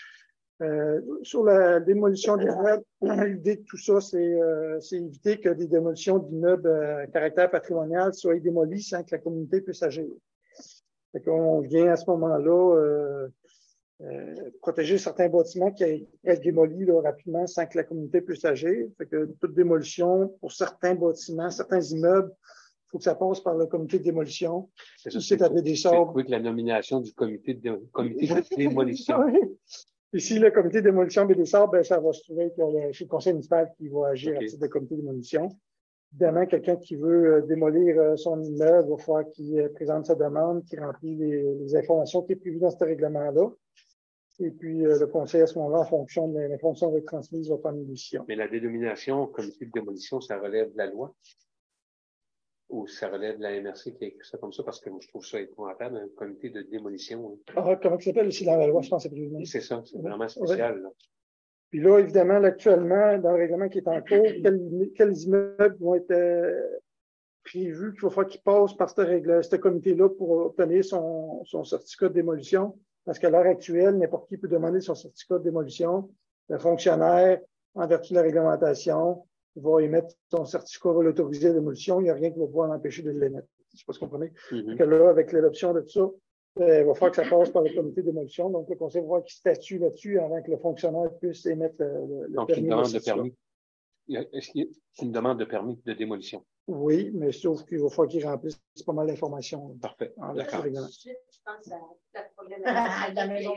la démolition d'immeubles. L'idée de tout ça, c'est éviter que des démolitions d'immeubles à caractère patrimonial soient démolies sans que la communauté puisse agir. Fait qu'on vient à ce moment-là protéger certains bâtiments qui être démolis là, rapidement sans que la communauté puisse agir. Fait que toute démolition pour certains bâtiments, certains immeubles, il faut que ça passe par le comité de démolition. C'est que la nomination du comité de démolition. Oui. Ici, le comité de démolition BDSAR, ça va se trouver que c'est le conseil municipal qui va agir à titre de comité de démolition. Évidemment, quelqu'un qui veut démolir son immeuble va falloir qu'il présente sa demande, qu'il remplit les informations qui sont prévues dans ce règlement-là. Et puis, le conseil, à ce moment-là, en fonction de l'information retransmise, va prendre une décision. Mais la dénomination comité de démolition, ça relève de la loi? Ou ça relève de la MRC qui a écrit ça comme ça? Parce que je trouve ça épouvantable, un comité de démolition. Ah, comment ça s'appelle ici dans la loi? Je pense que c'est prévu. C'est ça, c'est vraiment spécial. Là. Puis là, évidemment, actuellement, dans le règlement qui est en cours, quels immeubles vont être prévus qu'il va falloir qu'ils passent par ce comité-là pour obtenir son certificat de démolition. Parce qu'à l'heure actuelle, n'importe qui peut demander son certificat de démolition. Le fonctionnaire, en vertu de la réglementation, va émettre son certificat, va l'autoriser à la démolition. Il n'y a rien qui va pouvoir l'empêcher de l'émettre. Je ne sais pas si vous comprenez. Que là, avec l'adoption de tout ça, il va falloir que ça passe par le comité de démolition. Donc, le conseil va voir qu'il statue là-dessus avant que le fonctionnaire puisse émettre le donc, permis. Une demande de permis. Est-ce qu'il y a une demande de permis de démolition? Oui, mais sauf qu'il va falloir qu'il remplisse pas mal d'informations. Parfait. D'accord. Je pense à la problématique. La maison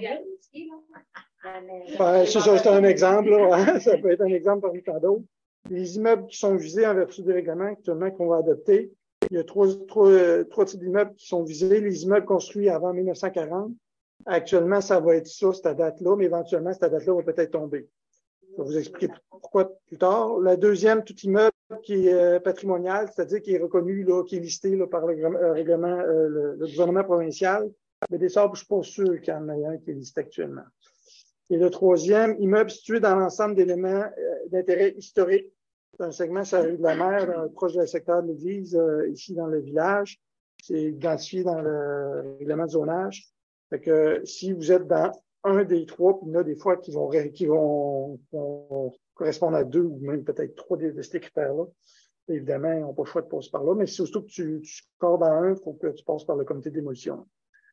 c'est un exemple. Là, ça peut être un exemple parmi tant d'autres. Les immeubles qui sont visés en vertu des règlements actuellement qu'on va adopter, il y a trois types d'immeubles qui sont visés. Les immeubles construits avant 1940. Actuellement, ça va être ça, cette date-là, mais éventuellement, cette date-là va peut-être tomber. Je vais vous expliquer pourquoi plus tard. La deuxième, tout immeuble qui est patrimonial, c'est-à-dire qui est reconnu, là, qui est listé là, par le règlement, le gouvernement provincial. Mais des sortes, je ne suis pas sûr qu'il y en ait un qui est listé actuellement. Et le troisième, immeuble situé dans l'ensemble d'éléments d'intérêt historique. C'est un segment sur la rue de la Mer, proche du secteur de l'église, ici dans le village. C'est identifié dans le règlement de zonage. Fait que si vous êtes dans un des trois, puis il y en a des fois qui vont correspondre à deux ou même peut-être trois de ces critères-là. Évidemment, ils n'ont pas le choix de passer par là, mais c'est surtout que tu scores dans un, il faut que tu passes par le comité de démolition.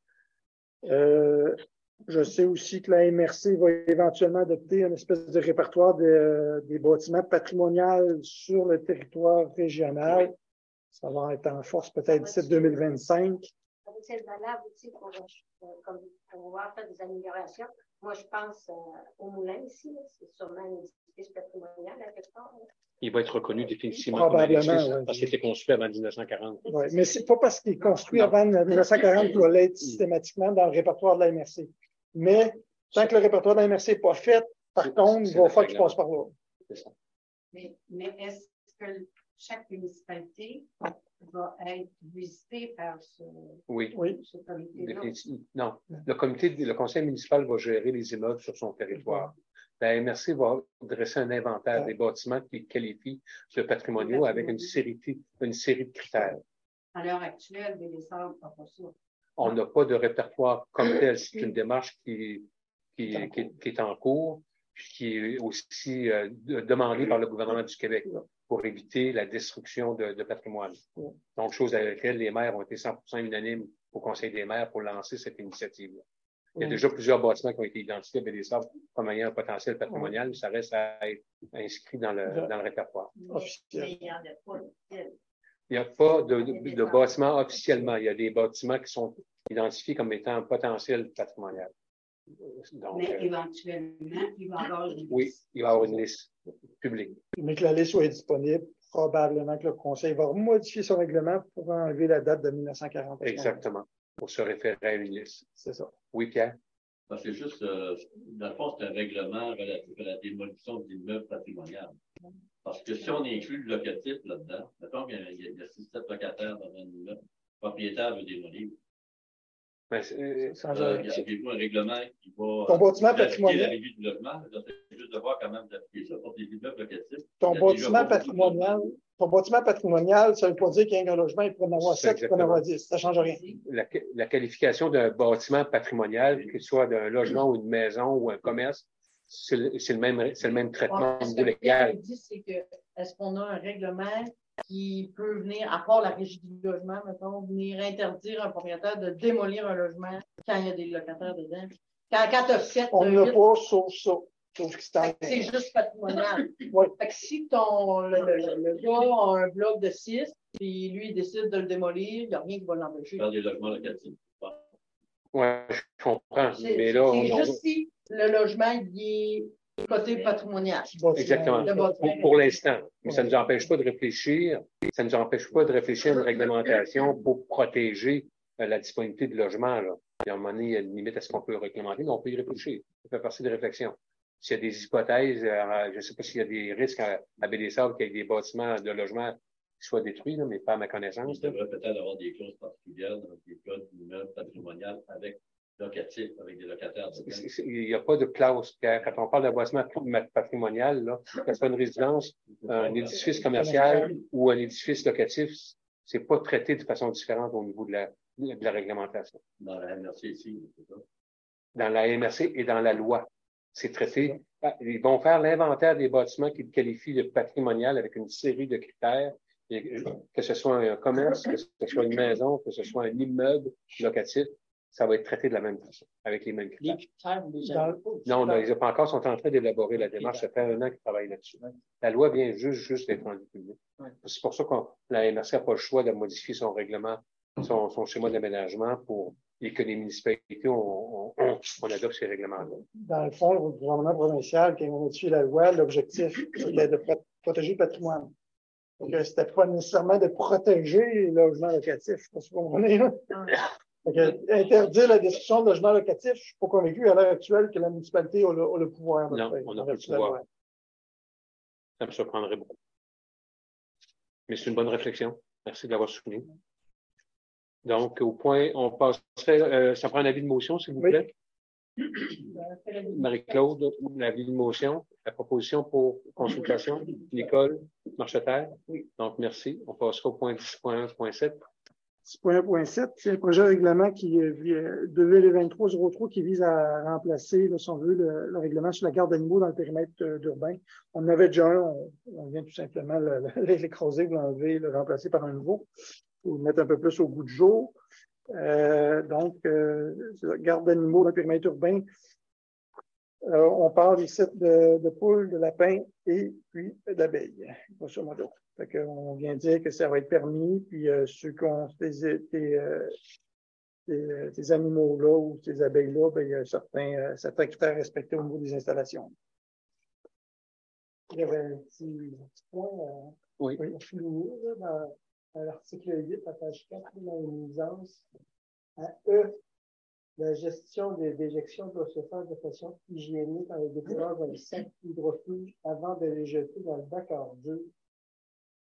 Je sais aussi que la MRC va éventuellement adopter une espèce de répertoire des bâtiments patrimoniaux sur le territoire régional. Ça va être en force peut-être d'ici 2025. C'est valable aussi pour pouvoir faire des améliorations. Moi, je pense au moulin ici. C'est sûrement un édifice patrimonial à quelque part. Il va être reconnu définitivement probablement, parce qu'il était construit avant 1940. Oui, mais c'est pas parce qu'il est construit avant 1940 qu'il va l'être systématiquement dans le répertoire de la MRC. Mais tant que le répertoire de la MRC n'est pas fait, par contre, il va falloir qu'il passe par là. Mais est-ce que chaque municipalité va être visitée par ce comité-là? Non. Le conseil municipal va gérer les immeubles sur son territoire. La MRC va dresser un inventaire des bâtiments qui qualifient de patrimoniaux avec une série de critères. À l'heure actuelle, les Sables n'a pas ça. On n'a pas de répertoire comme tel. C'est une démarche qui est en cours, puis qui est aussi demandée par le gouvernement du Québec pour éviter la destruction de patrimoine. Donc, chose avec laquelle les maires ont été 100% unanimes au Conseil des maires pour lancer cette initiative-là. Il y a déjà plusieurs bâtiments qui ont été identifiés à Baie-des-Sables comme ayant un potentiel patrimonial, mais ça reste à être inscrit dans le répertoire. Mais il n'y en a pas. Il n'y a pas de bâtiment officiellement. Il y a des bâtiments qui sont identifiés comme étant un potentiel patrimonial. Donc, mais éventuellement, il va y avoir une liste. Oui, il va y avoir une liste publique. Mais que la liste soit disponible, probablement que le Conseil va modifier son règlement pour enlever la date de 1940. Exactement. Pour se référer à une liste. C'est ça. Oui, Pierre? C'est juste, dans le fond, c'est un règlement relatif à la démolition d'immeubles patrimoniaux. Parce que si on inclut le locatif là-dedans, mettons qu'il y a 6-7 locataires dans un immeuble, le propriétaire veut démolir. Avez-vous un règlement qui va ton bâtiment patrimonial, la revue du logement? C'est juste de voir comment vous appliquez ça pour des immeubles locatifs. Ton bâtiment patrimonial, ça ne veut pas dire qu'il y a un logement, il peut en avoir 7, il peut en avoir 10. Ça ne change rien. La qualification d'un bâtiment patrimonial, que ce soit d'un logement ou une maison ou un commerce, c'est le même traitement au niveau légal. Ce que dit, c'est que est-ce qu'on a un règlement qui peut venir, à part la régie du logement, mettons, venir interdire un propriétaire de démolir un logement quand il y a des locataires dedans. Quand tu as 7, on n'a pas sauf ça. C'est juste patrimonial. Fait que si le gars a un bloc de 6, puis lui il décide de le démolir, il n'y a rien qui va l'empêcher. Faire des logements locatifs. Oui, je comprends. Mais là, c'est juste si le logement il est côté patrimonial. Exactement. Pour l'instant. Mais ça ne nous empêche pas de réfléchir. Ça ne nous empêche pas de réfléchir à une réglementation pour protéger la disponibilité de logement. Là. Et à un moment donné, il y a une limite à ce qu'on peut réglementer, mais on peut y réfléchir. Ça fait partie des réflexions. S'il y a des hypothèses, je ne sais pas s'il y a des risques à Baie-des-Sables qu'il y ait des bâtiments de logement qui soient détruits, là, mais pas à ma connaissance. Il devrait peut-être avoir des clauses particulières dans des codes d'immeubles patrimonial avec locatif, avec des locataires. Il n'y a pas de clause, Pierre. Quand on parle d'un bâtiment patrimonial, là, que ce soit une résidence, un édifice commercial ou un édifice locatif, c'est pas traité de façon différente au niveau de la réglementation. Dans la MRC ici, c'est ça? Dans la MRC et dans la loi. C'est traité. Ils vont faire l'inventaire des bâtiments qu'ils qualifient de patrimonial avec une série de critères, que ce soit un commerce, que ce soit une maison, que ce soit un immeuble locatif. Ça va être traité de la même façon, avec les mêmes critères. Non, ils n'ont pas encore, sont en train d'élaborer la démarche. Ça fait 1 an qu'ils travaillent là-dessus. La loi vient juste d'être rendue publique. C'est pour ça que la MRC n'a pas le choix de modifier son règlement, son schéma d'aménagement pour et que les municipalités, on adopte ces règlements-là. Dans le fond, le gouvernement provincial, quand on a modifié la loi, l'objectif, c'était de protéger le patrimoine. Donc, c'était pas nécessairement de protéger les logements locatifs. Je ne sais pas si vous comprenez, là. Donc, interdire la destruction de logements locatifs, je ne suis pas convaincu à l'heure actuelle que la municipalité a le pouvoir. Non, on n'a pas le pouvoir. Ça me surprendrait beaucoup. Mais c'est une bonne réflexion. Merci de l'avoir souligné. Donc, au point, on passerait, ça prend un avis de motion, s'il vous plaît. Marie-Claude, l'avis de motion, la proposition pour consultation, Nicole Marcheterre. Oui. Donc, merci. On passera au point 10.1.7. 10.1.7, c'est un projet de règlement de VL2303 qui vise à remplacer, là, si on veut, le règlement sur la garde d'animaux dans le périmètre urbain. On en avait déjà un, on vient tout simplement l'écraser, l'enlever, le remplacer par un nouveau, pour le mettre un peu plus au goût du jour. Donc, garde d'animaux dans le périmètre urbain. On parle ici de poules, de lapins et puis d'abeilles, grosso modo. Fait qu'on vient dire que ça va être permis, puis ceux qui ont ces animaux-là ou ces abeilles-là, ben, il y a certains critères respectés au niveau des installations. Il y avait un petit point oui. Dans l'article 8, à page 4, dans les nuisances, à E, la gestion des déjections doit se faire de façon hygiénique en les déposant dans le sac hydrofuge avant de les jeter dans le bac à ordures.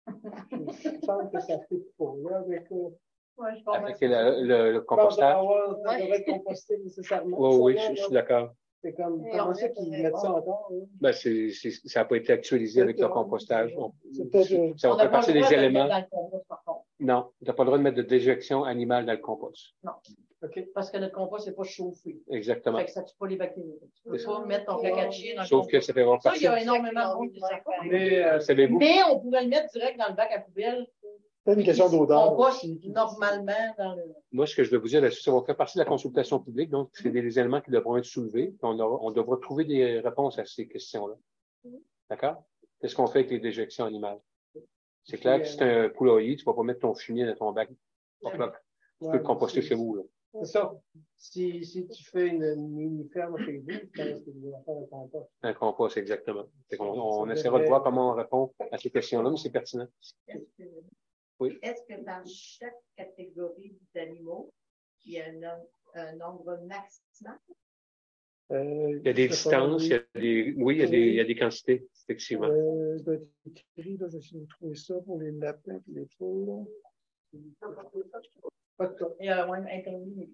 me semble que ça fait pour là avec. Ouais, je pense. Avec le compostage. Ça devrait être composté nécessairement. Oui, Ça, je suis d'accord. C'est comme, comment ça qu'ils mettent ça encore? Hein? Ben, ça n'a pas été actualisé avec le compostage. Ça On va n'a faire pas partie le droit des de le éléments. mettre dans le compost, par contre. Non, tu n'as pas le droit de mettre de déjection animale dans le compost. Non. OK. Parce que notre compost n'est pas chauffé. Exactement. Fait que ça ne tue pas les bactéries. Tu ne peux pas mettre ton caca de chien dans le Sauf compost. que ça fait vraiment Ça, il partie. y a énormément de monde qui ne savent pas. Mais, Savez-vous? Mais on pourrait le mettre direct dans le bac à poubelle. C'est une question d'odeur. Compost aussi. normalement dans le. Moi, ce que je vais vous dire là-dessus, ça va faire partie de la consultation publique. Donc, c'est des éléments qui devront être soulevés. On devra trouver des réponses à ces questions-là. D'accord? Qu'est-ce qu'on fait avec les déjections animales? C'est clair que si c'est un poulailler, tu ne vas pas mettre ton fumier dans ton bac. Tu peux le composter chez vous. Là. C'est ça. Si tu fais une mini-ferme chez vous, tu penses que vous allez faire un compost. Un compost, exactement. On essaiera de voir comment on répond à ces questions-là, mais c'est pertinent. Oui. Est-ce que dans chaque catégorie d'animaux, il y a un nombre maximal? Il y a des distances, oui, il y a des quantités, effectivement. Je dois être écrit, là, j'essaie de trouver ça pour les lapins et les poules. Il y a moins intervenu.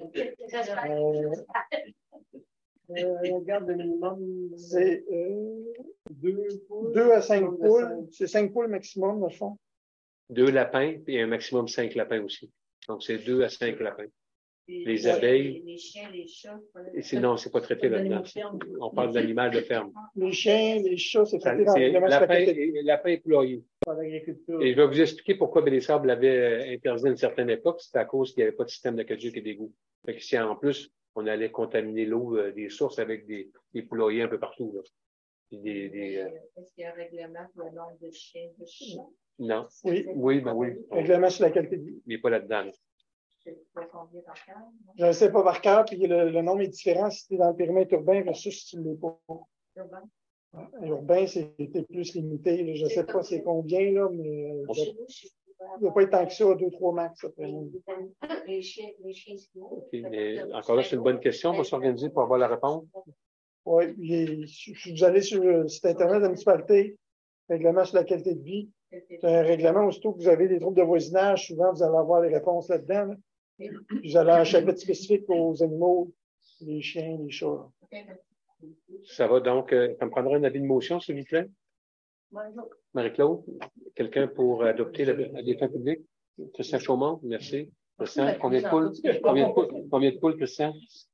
Regarde le minimum. C'est 2 à 5 poules. C'est 5 poules maximum, dans le fond. 2 lapins et un maximum 5 lapins aussi. Donc, c'est 2 à 5 lapins. Les abeilles. Les chiens, les chats. Non, c'est pas traité là-dedans. On parle d'animal de ferme. Les chiens, les chats, c'est traité dans le lapin et poulailler. Et je vais vous expliquer pourquoi Bélessable l'avait interdit à une certaine époque. C'était à cause qu'il n'y avait pas de système d'aqueduc et d'égout. Fait que si en plus, on allait contaminer l'eau des sources avec des poulaillers un peu partout. Là. Est-ce qu'il y a un règlement pour le nombre de chiens, de chats? Non. Oui. Oui, ben oui. Règlement sur la qualité de vie. Il n'est pas là-dedans. Là. Combien par cœur? Je ne sais pas par cœur, puis le nombre est différent si tu es dans le périmètre urbain versus si tu ne l'es pas. Urbain? Urbain, c'était plus limité. Là. Je ne sais pas c'est combien, là, mais il ne doit pas être tant que ça, 2-3 max. Les chiens, Okay, mais encore là, c'est une bonne question. On va s'organiser pour avoir la réponse. Oui, vous allez sur le site Internet de la municipalité, règlement sur la qualité de vie. C'est un règlement, aussitôt que vous avez des troubles de voisinage, souvent vous allez avoir les réponses là-dedans. Là. Vous allez avoir un chapitre spécifique aux animaux, les chiens, les chats. Ça va donc, ça me prendra un avis de motion, s'il vous plaît. Marie-Claude, quelqu'un pour adopter la défense publique? Christian Chaumont, merci. Christian, combien de poules? Combien de poules, Christian?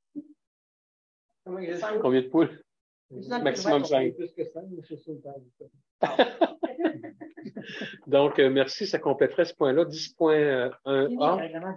Combien de poules? Maximum 5. Donc, merci, ça compléterait ce point-là. 10.1a.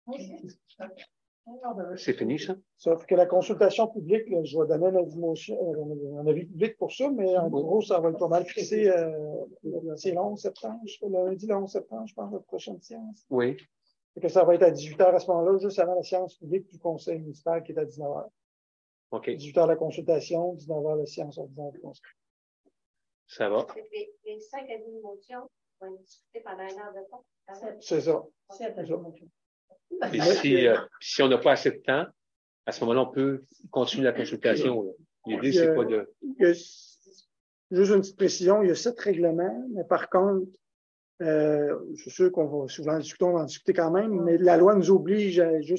C'est fini, ça? Sauf que la consultation publique, là, je vais donner un avis public pour ça, mais en gros, ça va être pas mal fixé. C'est le 11 septembre, le lundi le 11 septembre, je pense, la prochaine séance. Oui. Et que ça va être à 18h à ce moment-là, juste avant la séance publique du conseil municipal qui est à 19h. OK. 18h la consultation, 19h la séance ordinaire du conseil. Ça va. Les 5 avis de motion vont être discutés pendant 1 heure de temps. C'est ça. Et si on n'a pas assez de temps, à ce moment-là, on peut continuer la consultation. L'idée, c'est pas de... Juste une petite précision, il y a 7 règlements, mais par contre, je suis sûr qu'on va souvent discuter, on va en discuter quand même, mais la loi nous oblige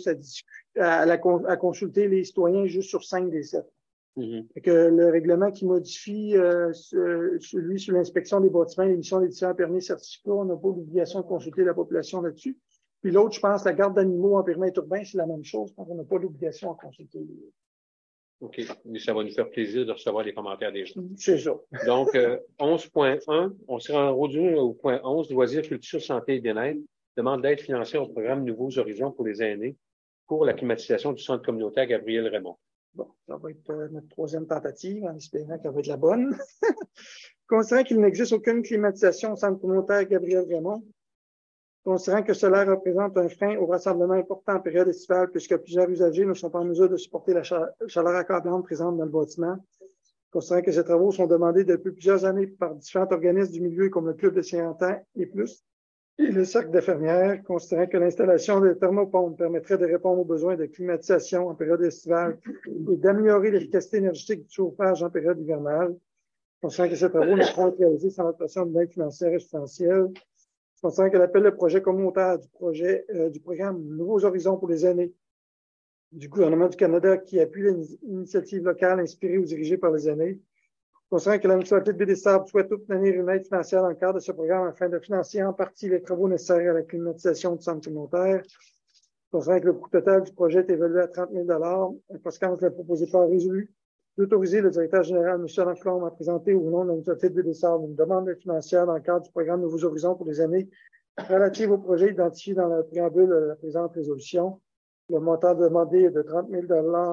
à consulter les citoyens juste sur 5 des 7. Fait que le règlement qui modifie celui sur l'inspection des bâtiments, l'émission des différents permis et certificats, on n'a pas l'obligation de consulter la population là-dessus. Puis l'autre, je pense, la garde d'animaux en périmètre urbain, c'est la même chose. On n'a pas l'obligation de consulter. OK. Mais ça va nous faire plaisir de recevoir les commentaires des gens. C'est ça. Donc, 11.1, on s'est rendu au point 11, loisirs, culture, santé et bien-être, demande d'aide financière au programme Nouveaux Horizons pour les aînés pour la climatisation du centre communautaire Gabriel Raymond. Bon, ça va être notre 3e tentative, en espérant qu'elle va être la bonne. Considérant qu'il n'existe aucune climatisation au centre communautaire Gabriel Raymond, considérant que cela représente un frein au rassemblement important en période estivale, puisque plusieurs usagers ne sont pas en mesure de supporter la chaleur accablante présente dans le bâtiment, considérant que ces travaux sont demandés depuis plusieurs années par différents organismes du milieu comme le Club de 50 ans et plus, et le Cercle d'infirmières, considérant que l'installation de thermopompes permettrait de répondre aux besoins de climatisation en période estivale et d'améliorer l'efficacité énergétique du chauffage en période hivernale, considérant que ces travaux ne pourront être réalisés sans l'attention d'une aide financière essentielle, Concernant que l'appel de projet communautaire du programme Nouveaux Horizons pour les aînés du gouvernement du Canada qui appuie l'initiative locale inspirée ou dirigée par les aînés. Concernant que la municipalité de Baie-des-Sables souhaite obtenir une aide financière dans le cadre de ce programme afin de financer en partie les travaux nécessaires à la climatisation du centre communautaire. Concernant que le coût total du projet est évalué à 30 000 la conséquence de la proposée par résolu d'autoriser le directeur général Michel Laflamme à présenter au nom de la municipalité de Baie-des-Sables une demande financière dans le cadre du programme Nouveaux Horizons pour les années relative au projet identifié dans le préambule de la présente résolution. Le montant demandé est de 30 000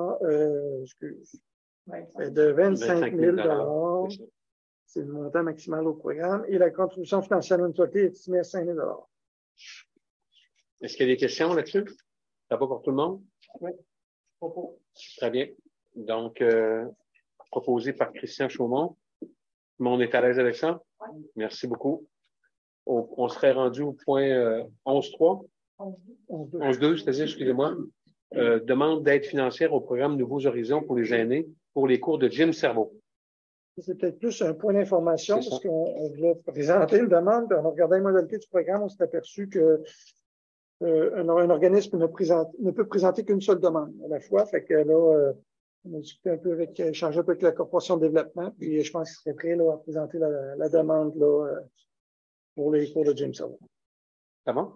de 25 000 c'est le montant maximal au programme. Et la contribution financière de la municipalité est estimée à 5 000 Est-ce qu'il y a des questions là-dessus? Ça va pour tout le monde? Oui. Très bien. Donc, proposé par Christian Chaumont. Tout le monde est à l'aise avec ça? Oui. Merci beaucoup. On serait rendu au point 11.3. 11.2, c'est-à-dire, excusez-moi. Demande d'aide financière au programme Nouveaux Horizons pour les aînés pour les cours de Jim Cerveau. C'est peut-être plus un point d'information parce qu'on voulait présenter une demande, puis on a regardé les modalités du programme, on s'est aperçu que un organisme ne peut présenter qu'une seule demande à la fois. Fait que là, on a discuté un peu échangé un peu avec la Corporation de développement, puis je pense qu'il serait prêt là, à présenter la demande là, pour les cours de Jim Cerveau. Ça va?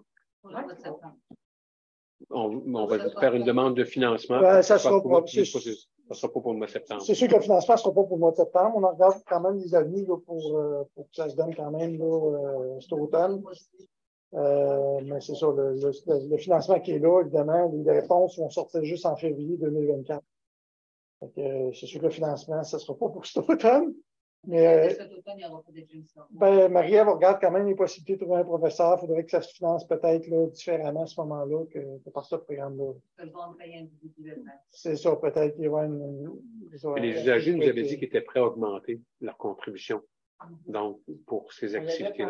On va faire une demande de financement. Ça sera pas pour le mois de septembre. C'est sûr que le financement ne sera pas pour le mois de septembre. On en regarde quand même les avenues là, pour que ça se donne quand même là, cet automne. Mais c'est ça, le financement qui est là, évidemment, les réponses vont sortir juste en février 2024. C'est sûr que le financement, ça ne sera pas pour cet automne. Mais cet automne, il n'y aura pas de Jim Cerveau. Marie-Ève regarde quand même les possibilités de trouver un professeur. Il faudrait que ça se finance peut-être là, différemment à ce moment-là que par ce programme-là. C'est ça, peut-être qu'il y aura les usagers nous avaient dit qu'ils étaient prêts à augmenter leur contribution. Donc, pour ces activités-là.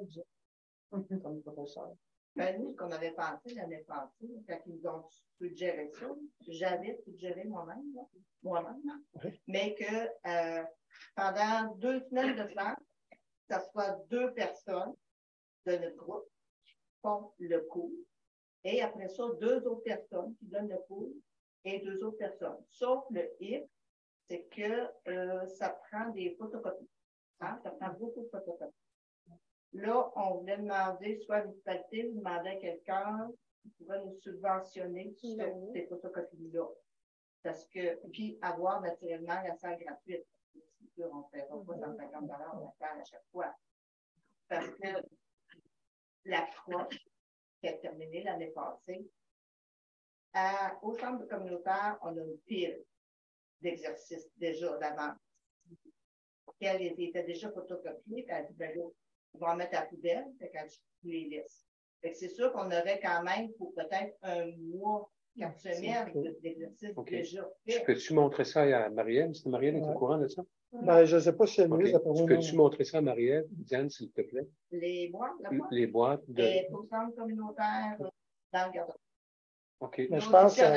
Nous, ce qu'on avait pensé l'année passée, quand ils ont suggéré ça, j'avais suggéré moi-même, mais que pendant 2 semaines de temps, ça soit 2 personnes de notre groupe qui font le cours, et après ça, 2 autres personnes qui donnent le cours et 2 autres personnes. Sauf le hic, c'est que ça prend des photocopies. Hein? Ça prend beaucoup de photocopies. Là, on voulait demander, soit à l'municipalité, ou demander à quelqu'un qui pourrait nous subventionner sur ces photocopies-là. Parce que, puis avoir naturellement la salle gratuite. On ne paiera pas 150 $ la salle à chaque fois. Parce que la prof qui a terminé l'année passée, au centre communautaire, on a une pile d'exercices déjà d'avant. Elle était déjà photocopiée, elle a dit, ben là, on va en mettre à la poubelle, fait qu'elle les laisse. Fait que c'est sûr qu'on aurait quand même pour peut-être 1 mois, 4 semaines d'exercices déjà faits. Peux-tu montrer ça à Marie-Ève? Est-ce que Marie-Ève est au courant de ça? Je ne sais pas si elle est Peux-tu montrer ça à Marie-Ève, Diane, s'il te plaît? Les boîtes, les boîtes de... au centre communautaire dans le garde. OK. Mais je pense que...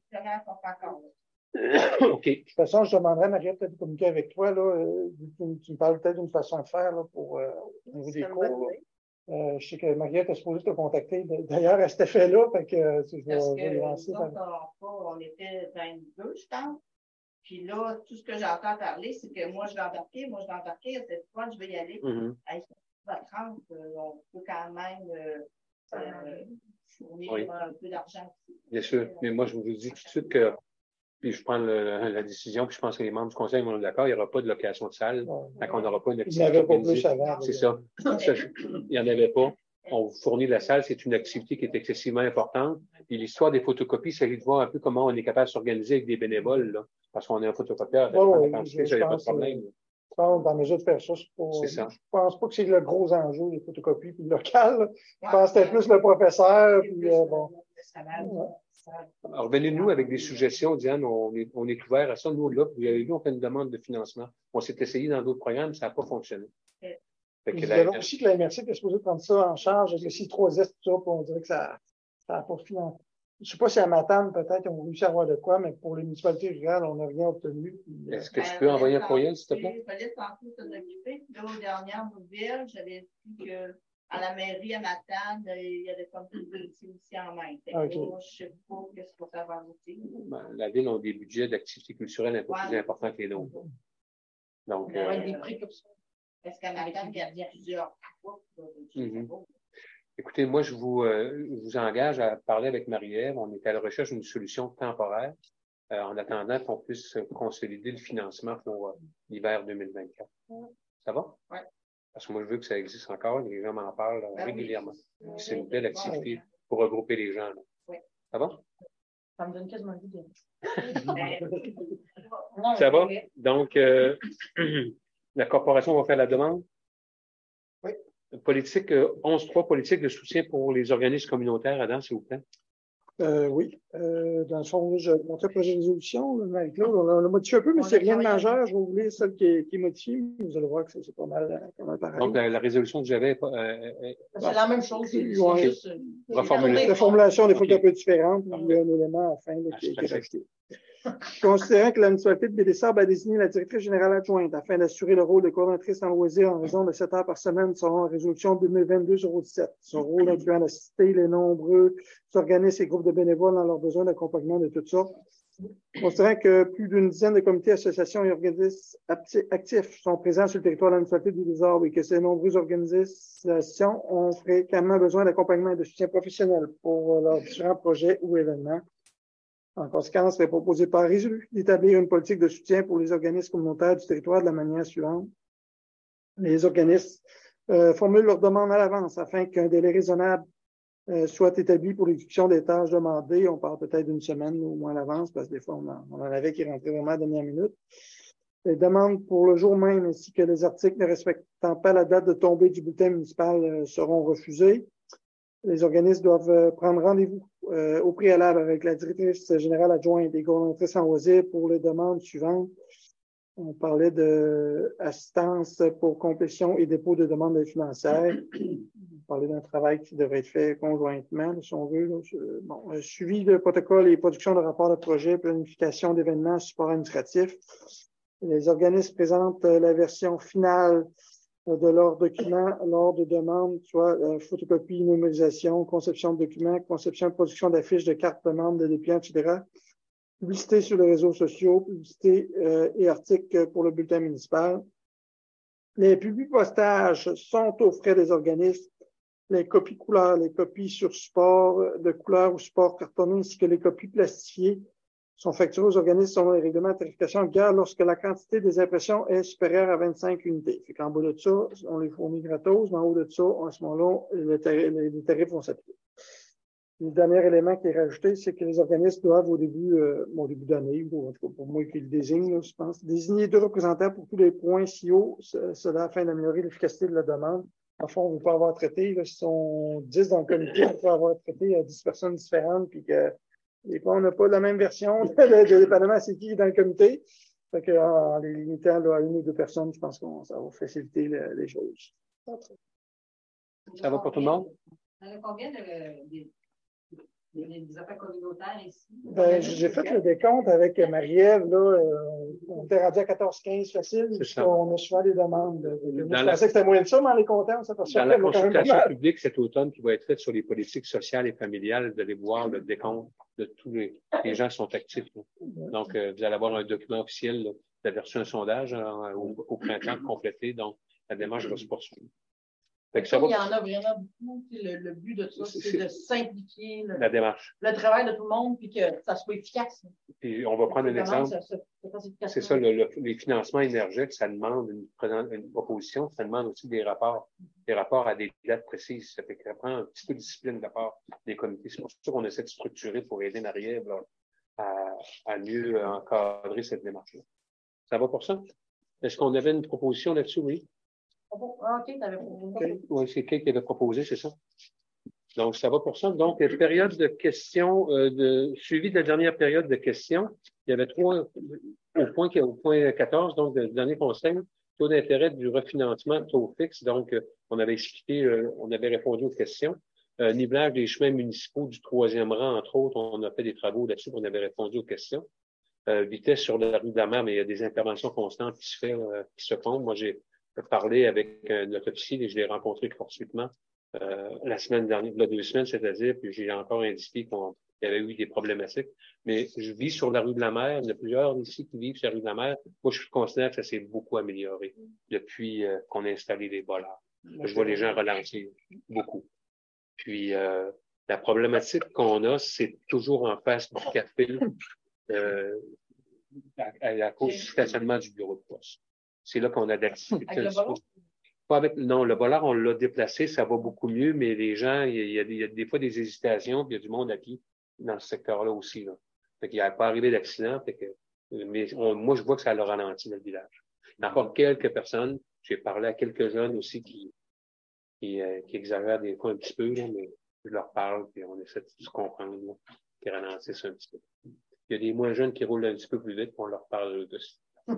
OK. De toute façon, je demanderais à Marie-Ève peut-être de communiquer avec toi. Là, tu me parles peut-être d'une façon de faire là, pour au niveau des cours. Je sais que Marie-Ève est supposée te contacter d'ailleurs à cet effet-là. Fait que je vais lancer. On était 22, je pense. Puis là, tout ce que j'entends parler, c'est que moi, je vais embarquer, cette fois, je vais y aller. Hey, à 30, on peut quand même fournir un peu d'argent. Bien sûr, mais moi, je vous dis tout de suite que puis je prends la décision, puis je pense que les membres du conseil vont être d'accord, il n'y aura pas de location de salle, tant qu'on n'aura pas une activité. Il n'y avait pas plus avant. C'est ça. Il n'y en avait pas. On vous fournit la salle, c'est une activité qui est excessivement importante. Et l'histoire des photocopies, c'est de voir un peu comment on est capable de s'organiser avec des bénévoles, là, parce qu'on est un photocopieur. Je n'avais pas de problème. Je pense dans la mesure de faire ça, je pense pas que c'est le gros enjeu, les photocopies puis le local. Je pense que c'était plus le professeur. Puis, bon. Alors, venez-nous avec des suggestions, Diane. On est ouvert à ça. Nous, là, vous avez vu, on fait une demande de financement. On s'est essayé dans d'autres programmes, ça n'a pas fonctionné. Vous avez aussi que la MRC est supposée prendre ça en charge avec le C3S, tout ça, puis on dirait que ça n'a pas financé. Je ne sais pas si à Matane, peut-être, on a réussi à avoir de quoi, mais pour les municipalités rurales, on n'a rien obtenu. Est-ce que tu peux envoyer un courriel, s'il te plaît? Il fallait tenter de s'en occuper. Là, aux dernières nouvelles, j'avais dit que à la mairie à Matane, il y avait comme tout de aussi en main. Okay. Je ne sais pas qu'est-ce que ça va aboutir. La ville a des budgets d'activités culturelles un peu plus importants que les nôtres. Donc, des prix comme ça. Parce qu'à Matane, il y a plusieurs groupes. Écoutez, moi, je vous engage à parler avec Marie-Ève. On est à la recherche d'une solution temporaire en attendant qu'on puisse consolider le financement pour l'hiver 2024. Ça va? Oui. Parce que moi, je veux que ça existe encore. Les gens m'en parlent régulièrement. Oui. C'est une belle activité pour regrouper les gens. Là. Oui. Ça va? Ça me donne quasiment envie de... Ça va? Donc, la corporation va faire la demande? Oui. Politique, 11.3, politique de soutien pour les organismes communautaires. Adam, s'il vous plaît. Oui. Dans le fond, je montre le projet de résolution, Marie-Claude. On l'a modifié un peu, mais c'est rien de majeur. Je vais vous lire celle qui est modifiée. Vous allez voir que c'est pas mal pareil. Donc, la résolution que j'avais... c'est la même chose. C'est juste... reformulée. La formulation des fois un peu différente. Il y a un élément à la fin qui a été rajouté. Considérant que la municipalité de Baie-des-Sables a désigné la directrice générale adjointe afin d'assurer le rôle de coordonnatrice en loisirs en raison de 7 heures par semaine selon la résolution 2022-017. Son rôle incluant d'assister les nombreux organismes et groupes de bénévoles dans leurs besoins d'accompagnement de toutes sortes. Considérant que plus d'une dizaine de comités, associations et organismes actifs sont présents sur le territoire de la municipalité de Baie-des-Sables et que ces nombreuses organisations ont fréquemment besoin d'accompagnement et de soutien professionnel pour leurs différents projets ou événements. En conséquence, il est proposé par résolu d'établir une politique de soutien pour les organismes communautaires du territoire de la manière suivante. Les organismes formulent leurs demandes à l'avance afin qu'un délai raisonnable soit établi pour l'exécution des tâches demandées. On parle peut-être d'une semaine au moins à l'avance parce que des fois, on en avait qui rentraient vraiment à la dernière minute. Les demandes pour le jour même ainsi que les articles ne respectant pas la date de tombée du bulletin municipal seront refusés. Les organismes doivent prendre rendez-vous au préalable avec la directrice générale adjointe et coordonnatrice en loisirs pour les demandes suivantes. On parlait d'assistance pour complétion et dépôt de demandes d'aide financière. On parlait d'un travail qui devrait être fait conjointement, si on veut. Suivi de protocole et production de rapports de projet, planification d'événements, support administratif. Les organismes présentent la version finale de leurs documents lors de demandes, soit photocopie, numérisation, conception de documents, conception et production d'affiches, de cartes de membres, de dépliants, etc. Publicité sur les réseaux sociaux, publicité et articles pour le bulletin municipal. Les publi-postages sont aux frais des organismes. Les copies couleurs, les copies sur support de couleur ou support cartonné, ainsi que les copies plastifiées sont facturées aux organismes selon les règlements de tarification de gare lorsque la quantité des impressions est supérieure à 25 unités. Fait qu'en bas de ça, on les fournit gratos, mais en haut de ça, à ce moment-là, les tarifs vont s'appliquer. Le dernier élément qui est rajouté, c'est que les organismes doivent au début d'année, ou en tout cas pour moi qui le désigne, là, je pense, désigner 2 représentants pour tous les points SIO, cela afin d'améliorer l'efficacité de la demande. En fond, on ne peut pas avoir traité, là, si on 10 dans le comité, on peut avoir traité 10 personnes différentes, puis que des fois, on n'a pas la même version, dépendamment c'est qui est dans le comité. Fait que, en les limitant là, à 1 ou 2 personnes, je pense que ça va faciliter les choses. Ça va pour tout le monde? Combien des affaires communautaires ici? J'ai fait le décompte avec Marie-Ève, là, on était rendu à 14-15 facile. On a souvent des demandes. Je pensais que c'était moins de ça, mais en les comptant, on s'aperçoit dans la consultation publique cet automne qui va être faite sur les politiques sociales et familiales, vous allez voir le décompte de tous les gens qui sont actifs. Là. Donc, vous allez avoir un document officiel. Là. Vous avez reçu un sondage au printemps complété, donc la démarche va se poursuivre. Il y en a vraiment beaucoup. Le but de ça, c'est de simplifier la démarche. Le travail de tout le monde puis que ça soit efficace. Puis on va prendre un exemple. C'est ça, les financements énergétiques, ça demande une proposition, ça demande aussi des rapports à des dates précises. Ça fait que ça prend un petit peu de discipline de la part des comités. C'est pour ça qu'on essaie de structurer pour aider Marie-Ève à mieux encadrer cette démarche-là. Ça va pour ça? Est-ce qu'on avait une proposition là-dessus, oui? OK, t'avais proposé. Oui, c'est qui avait proposé, c'est ça. Donc, ça va pour ça. Donc, période de questions, suivi de la dernière période de questions. Il y avait 3 au point 14, donc, le dernier conseil, taux d'intérêt du refinancement, taux fixe. Donc, on avait expliqué, on avait répondu aux questions. Nivelage des chemins municipaux du 3e rang, entre autres, on a fait des travaux là-dessus, on avait répondu aux questions. Vitesse sur la rue de la Mer, mais il y a des interventions constantes qui se font. Moi, j'ai parlé avec notre officier et je l'ai rencontré fortuitement la semaine dernière, il y a 2 semaines, c'est-à-dire, puis j'ai encore indiqué qu'il y avait eu des problématiques. Mais je vis sur la rue de la Mer. Il y en a plusieurs ici qui vivent sur la rue de la Mer. Moi, je considère que ça s'est beaucoup amélioré depuis qu'on a installé les bollards. Je vois les gens ralentir beaucoup. Puis, la problématique qu'on a, c'est toujours en face du café, à cause du stationnement du bureau de poste. C'est là qu'on a d'activité. Non, le bollard, on l'a déplacé, ça va beaucoup mieux, mais les gens, il y a des fois des hésitations, puis il y a du monde acquis dans ce secteur-là aussi, là. Fait qu'il n'y a pas arrivé d'accident, mais moi, je vois que ça l'a ralenti dans le village. Il y a encore quelques personnes, j'ai parlé à quelques jeunes aussi qui exagèrent des fois un petit peu, là, mais je leur parle, puis on essaie de se comprendre, là, qui ralentissent un petit peu. Il y a des moins jeunes qui roulent un petit peu plus vite, puis on leur parle dessus.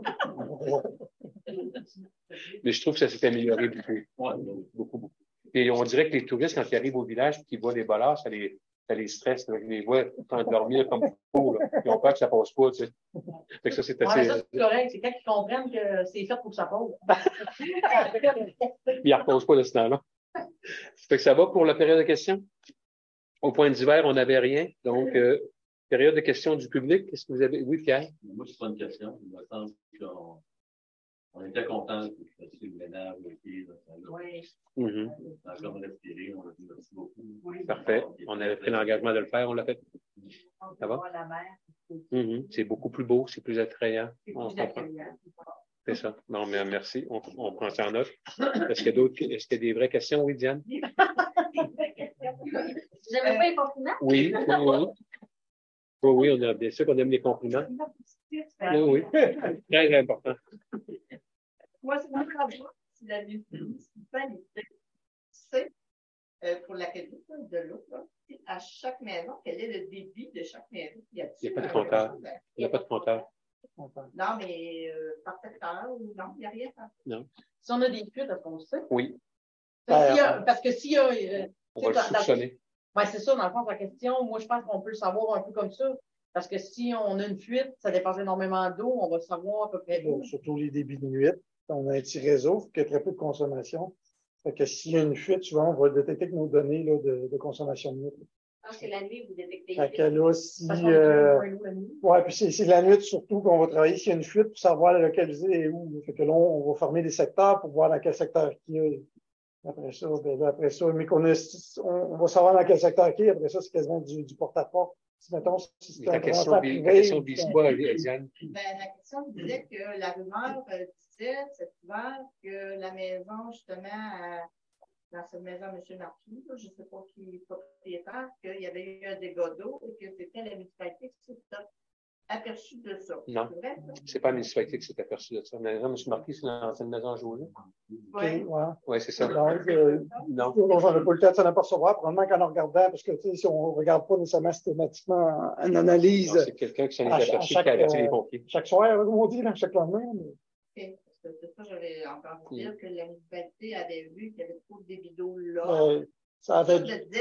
Mais je trouve que ça s'est amélioré beaucoup. Et on dirait que les touristes, quand ils arrivent au village et qu'ils voient des bollards, ça les stresse. Là. Ils les voient dormir comme fous. Ils ont peur que ça passe pas. Tu sais. Fait que ça, c'est assez... ça, c'est correct. C'est quand ils comprennent que c'est fait pour que ça passe. Ils ne reposent pas de ce temps-là. Fait que ça va pour la période de questions? Au point d'hiver, on n'avait rien. Donc, période de questions du public, qu'est-ce que vous avez? Oui, Pierre? Moi, c'est pas une question. Il me semble qu'on était contents que je fasse le ménage aussi. Oui. On a encore respiré, on a dit merci beaucoup. Oui. Parfait. On avait pris l'engagement de le faire, on l'a fait. Ça va? La mer. C'est beaucoup plus beau, c'est plus attrayant. On comprend. C'est ça. Non, mais merci. On prend ça en note. Est-ce qu'il y a des vraies questions? Oui, Diane? Vous n'aimez pas les compliments? Oui. Oui, on a bien sûr qu'on aime les compliments. Oui. Très important. Moi, c'est mon travail. Si la municipalité sait, pour la qualité de l'eau, à chaque maison, quel est le débit de chaque maison? Il n'y a pas de compteur. Il n'y a pas de compteur. Non, mais par secteur ou non, il n'y a rien. Non. Si on a des fuites, est-ce qu'on le sait? Oui. Parce que s'il y a... on va le soupçonner. Oui, c'est ça, dans le fond, la question. Moi, je pense qu'on peut le savoir un peu comme ça. Parce que si on a une fuite, ça dépasse énormément d'eau, on va savoir à peu près où. Surtout les débits de nuit. On a un petit réseau, il y a très peu de consommation. Fait que s'il y a une fuite, souvent, on va détecter avec nos données là, de consommation de nuit. Parce que la nuit, vous détectez. Fait que là, si, puis c'est la nuit surtout qu'on va travailler s'il y a une fuite pour savoir la localiser et où. Fait que là, on va former des secteurs pour voir dans quel secteur il y a. Après ça, mais on va savoir dans quel secteur qui est. Après ça, c'est quasiment du porte-à-porte. Si, mettons, si c'est la question vise quoi, Diane? La question disait que la rumeur disait cet hiver que la maison, justement, dans cette maison, M. Marquis, je ne sais pas qui est propriétaire, qu'il y avait eu un dégât d'eau et que c'était la municipalité qui s'est aperçue de ça. Non, c'est pas la municipalité qui s'est aperçue de ça. La maison, M. Marquis, c'est l'ancienne maison Jolie. Oui, c'est ça. Donc, non. On n'a pas le temps de s'en apercevoir, probablement qu'en regardant, parce que si on ne regarde pas nécessairement systématiquement en analyse. C'est quelqu'un qui s'en est aperçu qui a averti les pompiers. Chaque soir, comme on dit, chaque lendemain. Okay. C'est ça, j'avais entendu dire que la municipalité avait vu qu'il y avait trop de débit d'eau là. Ça a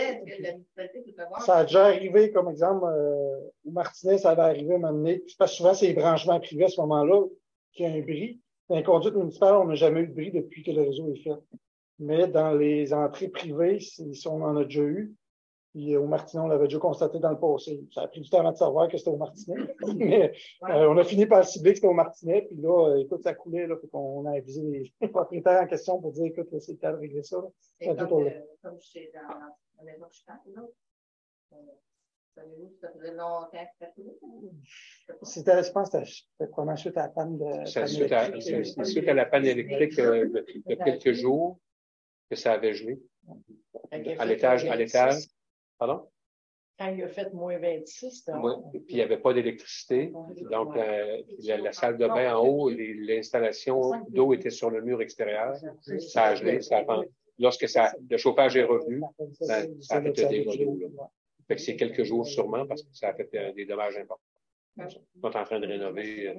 déjà arrivé, comme exemple, au Martinet, ça avait arrivé à un moment donné. Parce que souvent, c'est les branchements privés à ce moment-là qui a un bris. Dans les conduites municipales, on n'a jamais eu de bris depuis que le réseau est fait. Mais dans les entrées privées, si on en a déjà eu. Puis au Martinet, on l'avait déjà constaté dans le passé. Ça a pris du temps avant de savoir que c'était au Martinet. Mais on a fini par cibler que c'était au Martinet. Puis là, écoute, ça coulait. Là, on a avisé les propriétaires en question pour dire, écoute, c'est le temps de régler ça. Comme c'est dans la maison que je suis là. Savez-vous, ça faisait longtemps que ça coulait? Je pense que c'était probablement suite à la panne de. C'est suite à la panne électrique de quelques jours que ça avait gelé. À l'étage. Pardon? Quand il a fait moins 26, puis il n'y avait pas d'électricité. Donc, la salle de bain en haut, l'installation d'eau était sur le mur extérieur. Ça a gelé. Lorsque le chauffage est revenu, ça a fait des dégâts d'eau. Fait que c'est quelques jours sûrement parce que ça a fait des dommages importants. Ils sont en train de rénover.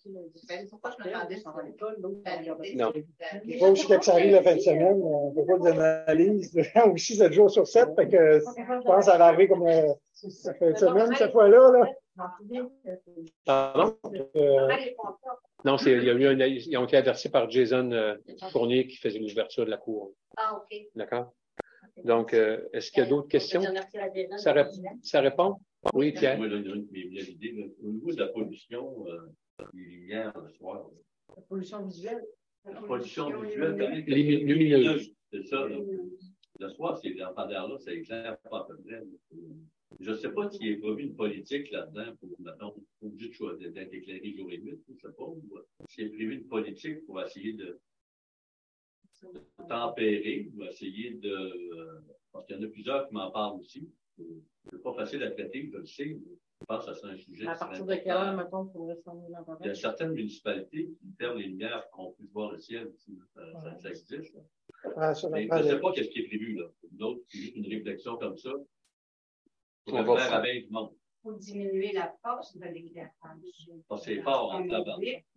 Non. Pas aussi quand ça arrive la fin de semaine, on ne fait pas d'analyse aussi 7 jours sur 7. Fait que je pense que ça va arriver comme la fin de semaine, cette fois-là. Pardon? Non, ils ont été avertis par Jason Fournier qui faisait l'ouverture de la cour. Ah, OK. D'accord? Donc, est-ce qu'il y a d'autres questions? Ça répond? Oui, Pierre. Moi, l'idée, au niveau de la pollution des lumières le soir. La pollution visuelle. La pollution visuelle, lumineuse. C'est ça. Le soir, ces lampadaires-là, ça éclaire pas à peu près. Je ne sais pas s'il y a prévu une politique là-dedans pour, mettons, obligé d'être éclairé jour et nuit, je ne sais pas. S'il y a prévu une politique pour essayer de tempérer, ou essayer de. Parce qu'il y en a plusieurs qui m'en parlent aussi. C'est pas facile à traiter, je le sais, mais je pense que c'est un sujet. À partir de quelle heure, mettons, pour ressembler dans il y a certaines municipalités qui ferment les lumières pour qu'on puisse voir le ciel aussi. Ça existe. Ah, Mais je ne sais pas ce qui est prévu, là. D'autres, c'est juste une réflexion comme ça. On va faire avec du monde. Pour diminuer la force de l'éclairage. C'est fort en tabac.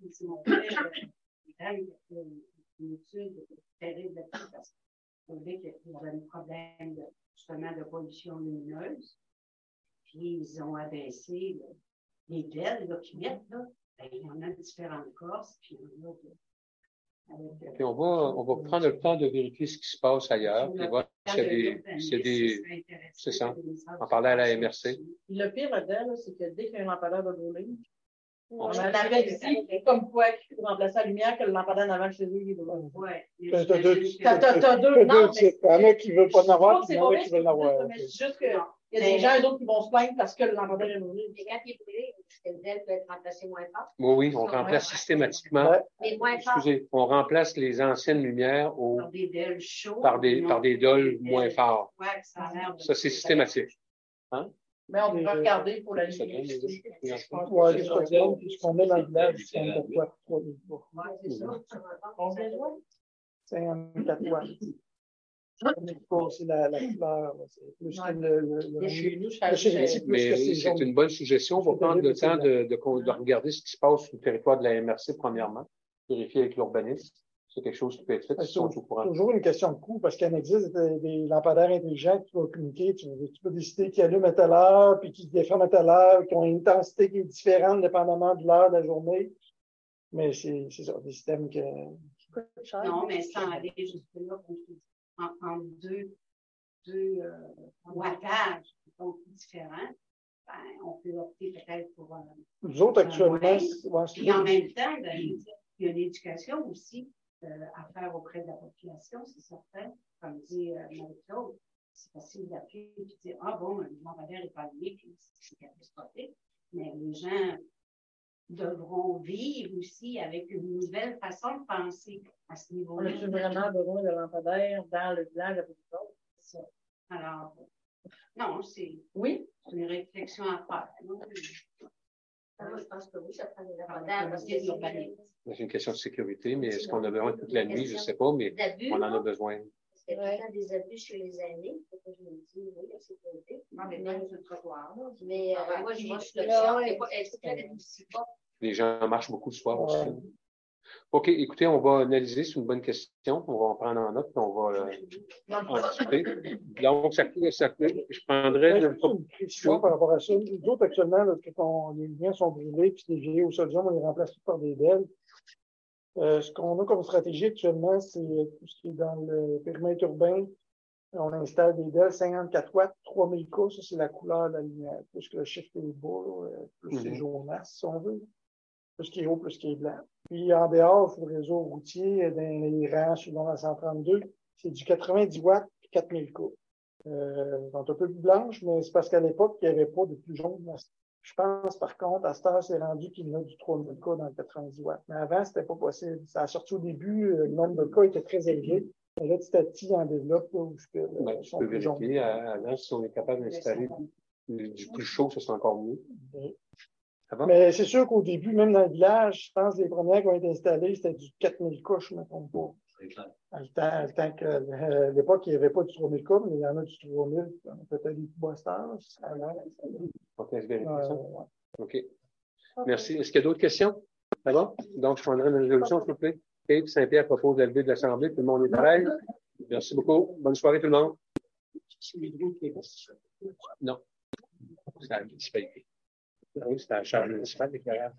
Une étude terrible là-dessus parce qu'on trouvait qu'il y avait un problème justement de pollution lumineuse. Puis ils ont abaissé les LED qui mettent là. Ben, il y en a différentes corses, puis il y en a puis on va prendre le temps de vérifier ce qui se passe ailleurs, puis voir s'il y a des c'est ça. On parlait à la MRC. Le pire là-dedans, c'est que dès qu'il y a un lampadaire de brûler, on avait ici, comme quoi, qui remplacer la lumière que le lampadaire en avant chez eux, il est brûlé. Ouais. T'as deux. Non, mais. Il y en a qui ne veulent pas en avoir, puis il y en a qui veulent en avoir. Mais c'est juste qu'il y a des gens, eux autres, qui vont se plaindre parce que le lampadaire est brûlé. Mais quand il est brûlé, le LED peut être remplacé moins fort. Oui, on remplace systématiquement. Mais moins fort. Excusez, on remplace les anciennes lumières Par par des dôles moins forts. Ouais, ça, c'est systématique. Hein? Mais on peut regarder pour la lumière. Oui, les sodium, puis ce qu'on met dans le village, c'est 54 watts, 3000 watts. Oui, c'est ça. Combien de watts? 54 watts. C'est la couleur, c'est plus que le Chez nous, mais c'est une bonne suggestion. On va prendre le temps de regarder ce qui se passe sur le territoire de la MRC, premièrement. Vérifier avec l'urbaniste. C'est quelque chose qui peut être fait. C'est toujours une question de coût, parce qu'il existe des lampadaires intelligents qui vont communiquer. Tu peux décider qu'ils allument à telle heure, puis qu'ils déferment à telle heure, qui ont une intensité qui est différente dépendamment de l'heure de la journée. Mais c'est ça, des systèmes qui coûtent cher. Non, mais sans aller jusque-là, en deux wattages différents, ben, on peut opter peut-être pour. Nous autres, actuellement, et en même temps, ben, il y a une éducation aussi à faire auprès de la population, c'est certain. Comme dit Marie-Claude, c'est facile d'appuyer et de dire ah bon, le lampadaire n'est pas allumé, puis c'est catastrophique. Mais les gens devront vivre aussi avec une nouvelle façon de penser à ce niveau-là. On a vraiment besoin de lampadaires dans le village à Petite-Côte? C'est ça. Alors, non, c'est une réflexion à faire. Moi, je pense que oui, ça prend des lampadaires parce que c'est une question de sécurité, mais est-ce qu'on a besoin toute la nuit? Je ne sais pas, mais on en a besoin. Parce qu'il y a tout le temps des abus chez les aînés. Je me dis, oui, la sécurité. Non, mais même sur le trottoir. Mais moi, je suis là. Les gens marchent beaucoup le soir aussi. OK, écoutez, on va analyser, c'est une bonne question. On va en prendre en note, puis on va en discuter. Donc, je prendrais... une précision par rapport à ça. Nous autres, actuellement, quand les liens sont brûlés, puis les GE au sodium, on les remplace tout par des DEL. Ce qu'on a comme stratégie actuellement, c'est tout ce qui est dans le périmètre urbain. On installe des DEL 54 watts, 3000 K, ça c'est la couleur de la lumière. Plus que le chiffre est bas, plus c'est jaunasse, si on veut. Plus qui est haut, plus qui est blanc. Puis en dehors, sur le réseau routier, dans les rangs, selon la 132, c'est du 90 watts et 4000 K. Donc un peu plus blanche, mais c'est parce qu'à l'époque, il n'y avait pas de plus jaune. Je pense, par contre, à cette heure, c'est rendu qu'il y en a du 3000 K dans le 90 watts. Mais avant, c'était pas possible. Ça a sorti au début, le nombre de cas était très élevé. Mais là, petit à petit, on développe, là, où je peux, tu peux vérifier avant si on est capable d'installer du plus chaud, ça serait encore mieux. Mais c'est sûr qu'au début, même dans le village, je pense que les premières qui ont été installées, c'était du 4000 K, je ne me trompe pas. À le temps que, l'époque, il n'y avait pas du 3000 K, mais il y en a du 3000, peut-être des bosters. OK, je vérifie ça. OK. Merci. Est-ce qu'il y a d'autres questions? Ça va? Donc, je prendrai une résolution, s'il vous plaît. Kate Saint-Pierre propose d'élever de l'Assemblée. Tout le monde est pareil. Merci beaucoup. Bonne soirée, tout le monde. Non. C'est à la municipalité. Oui, c'est à la charge municipale d'éclairage.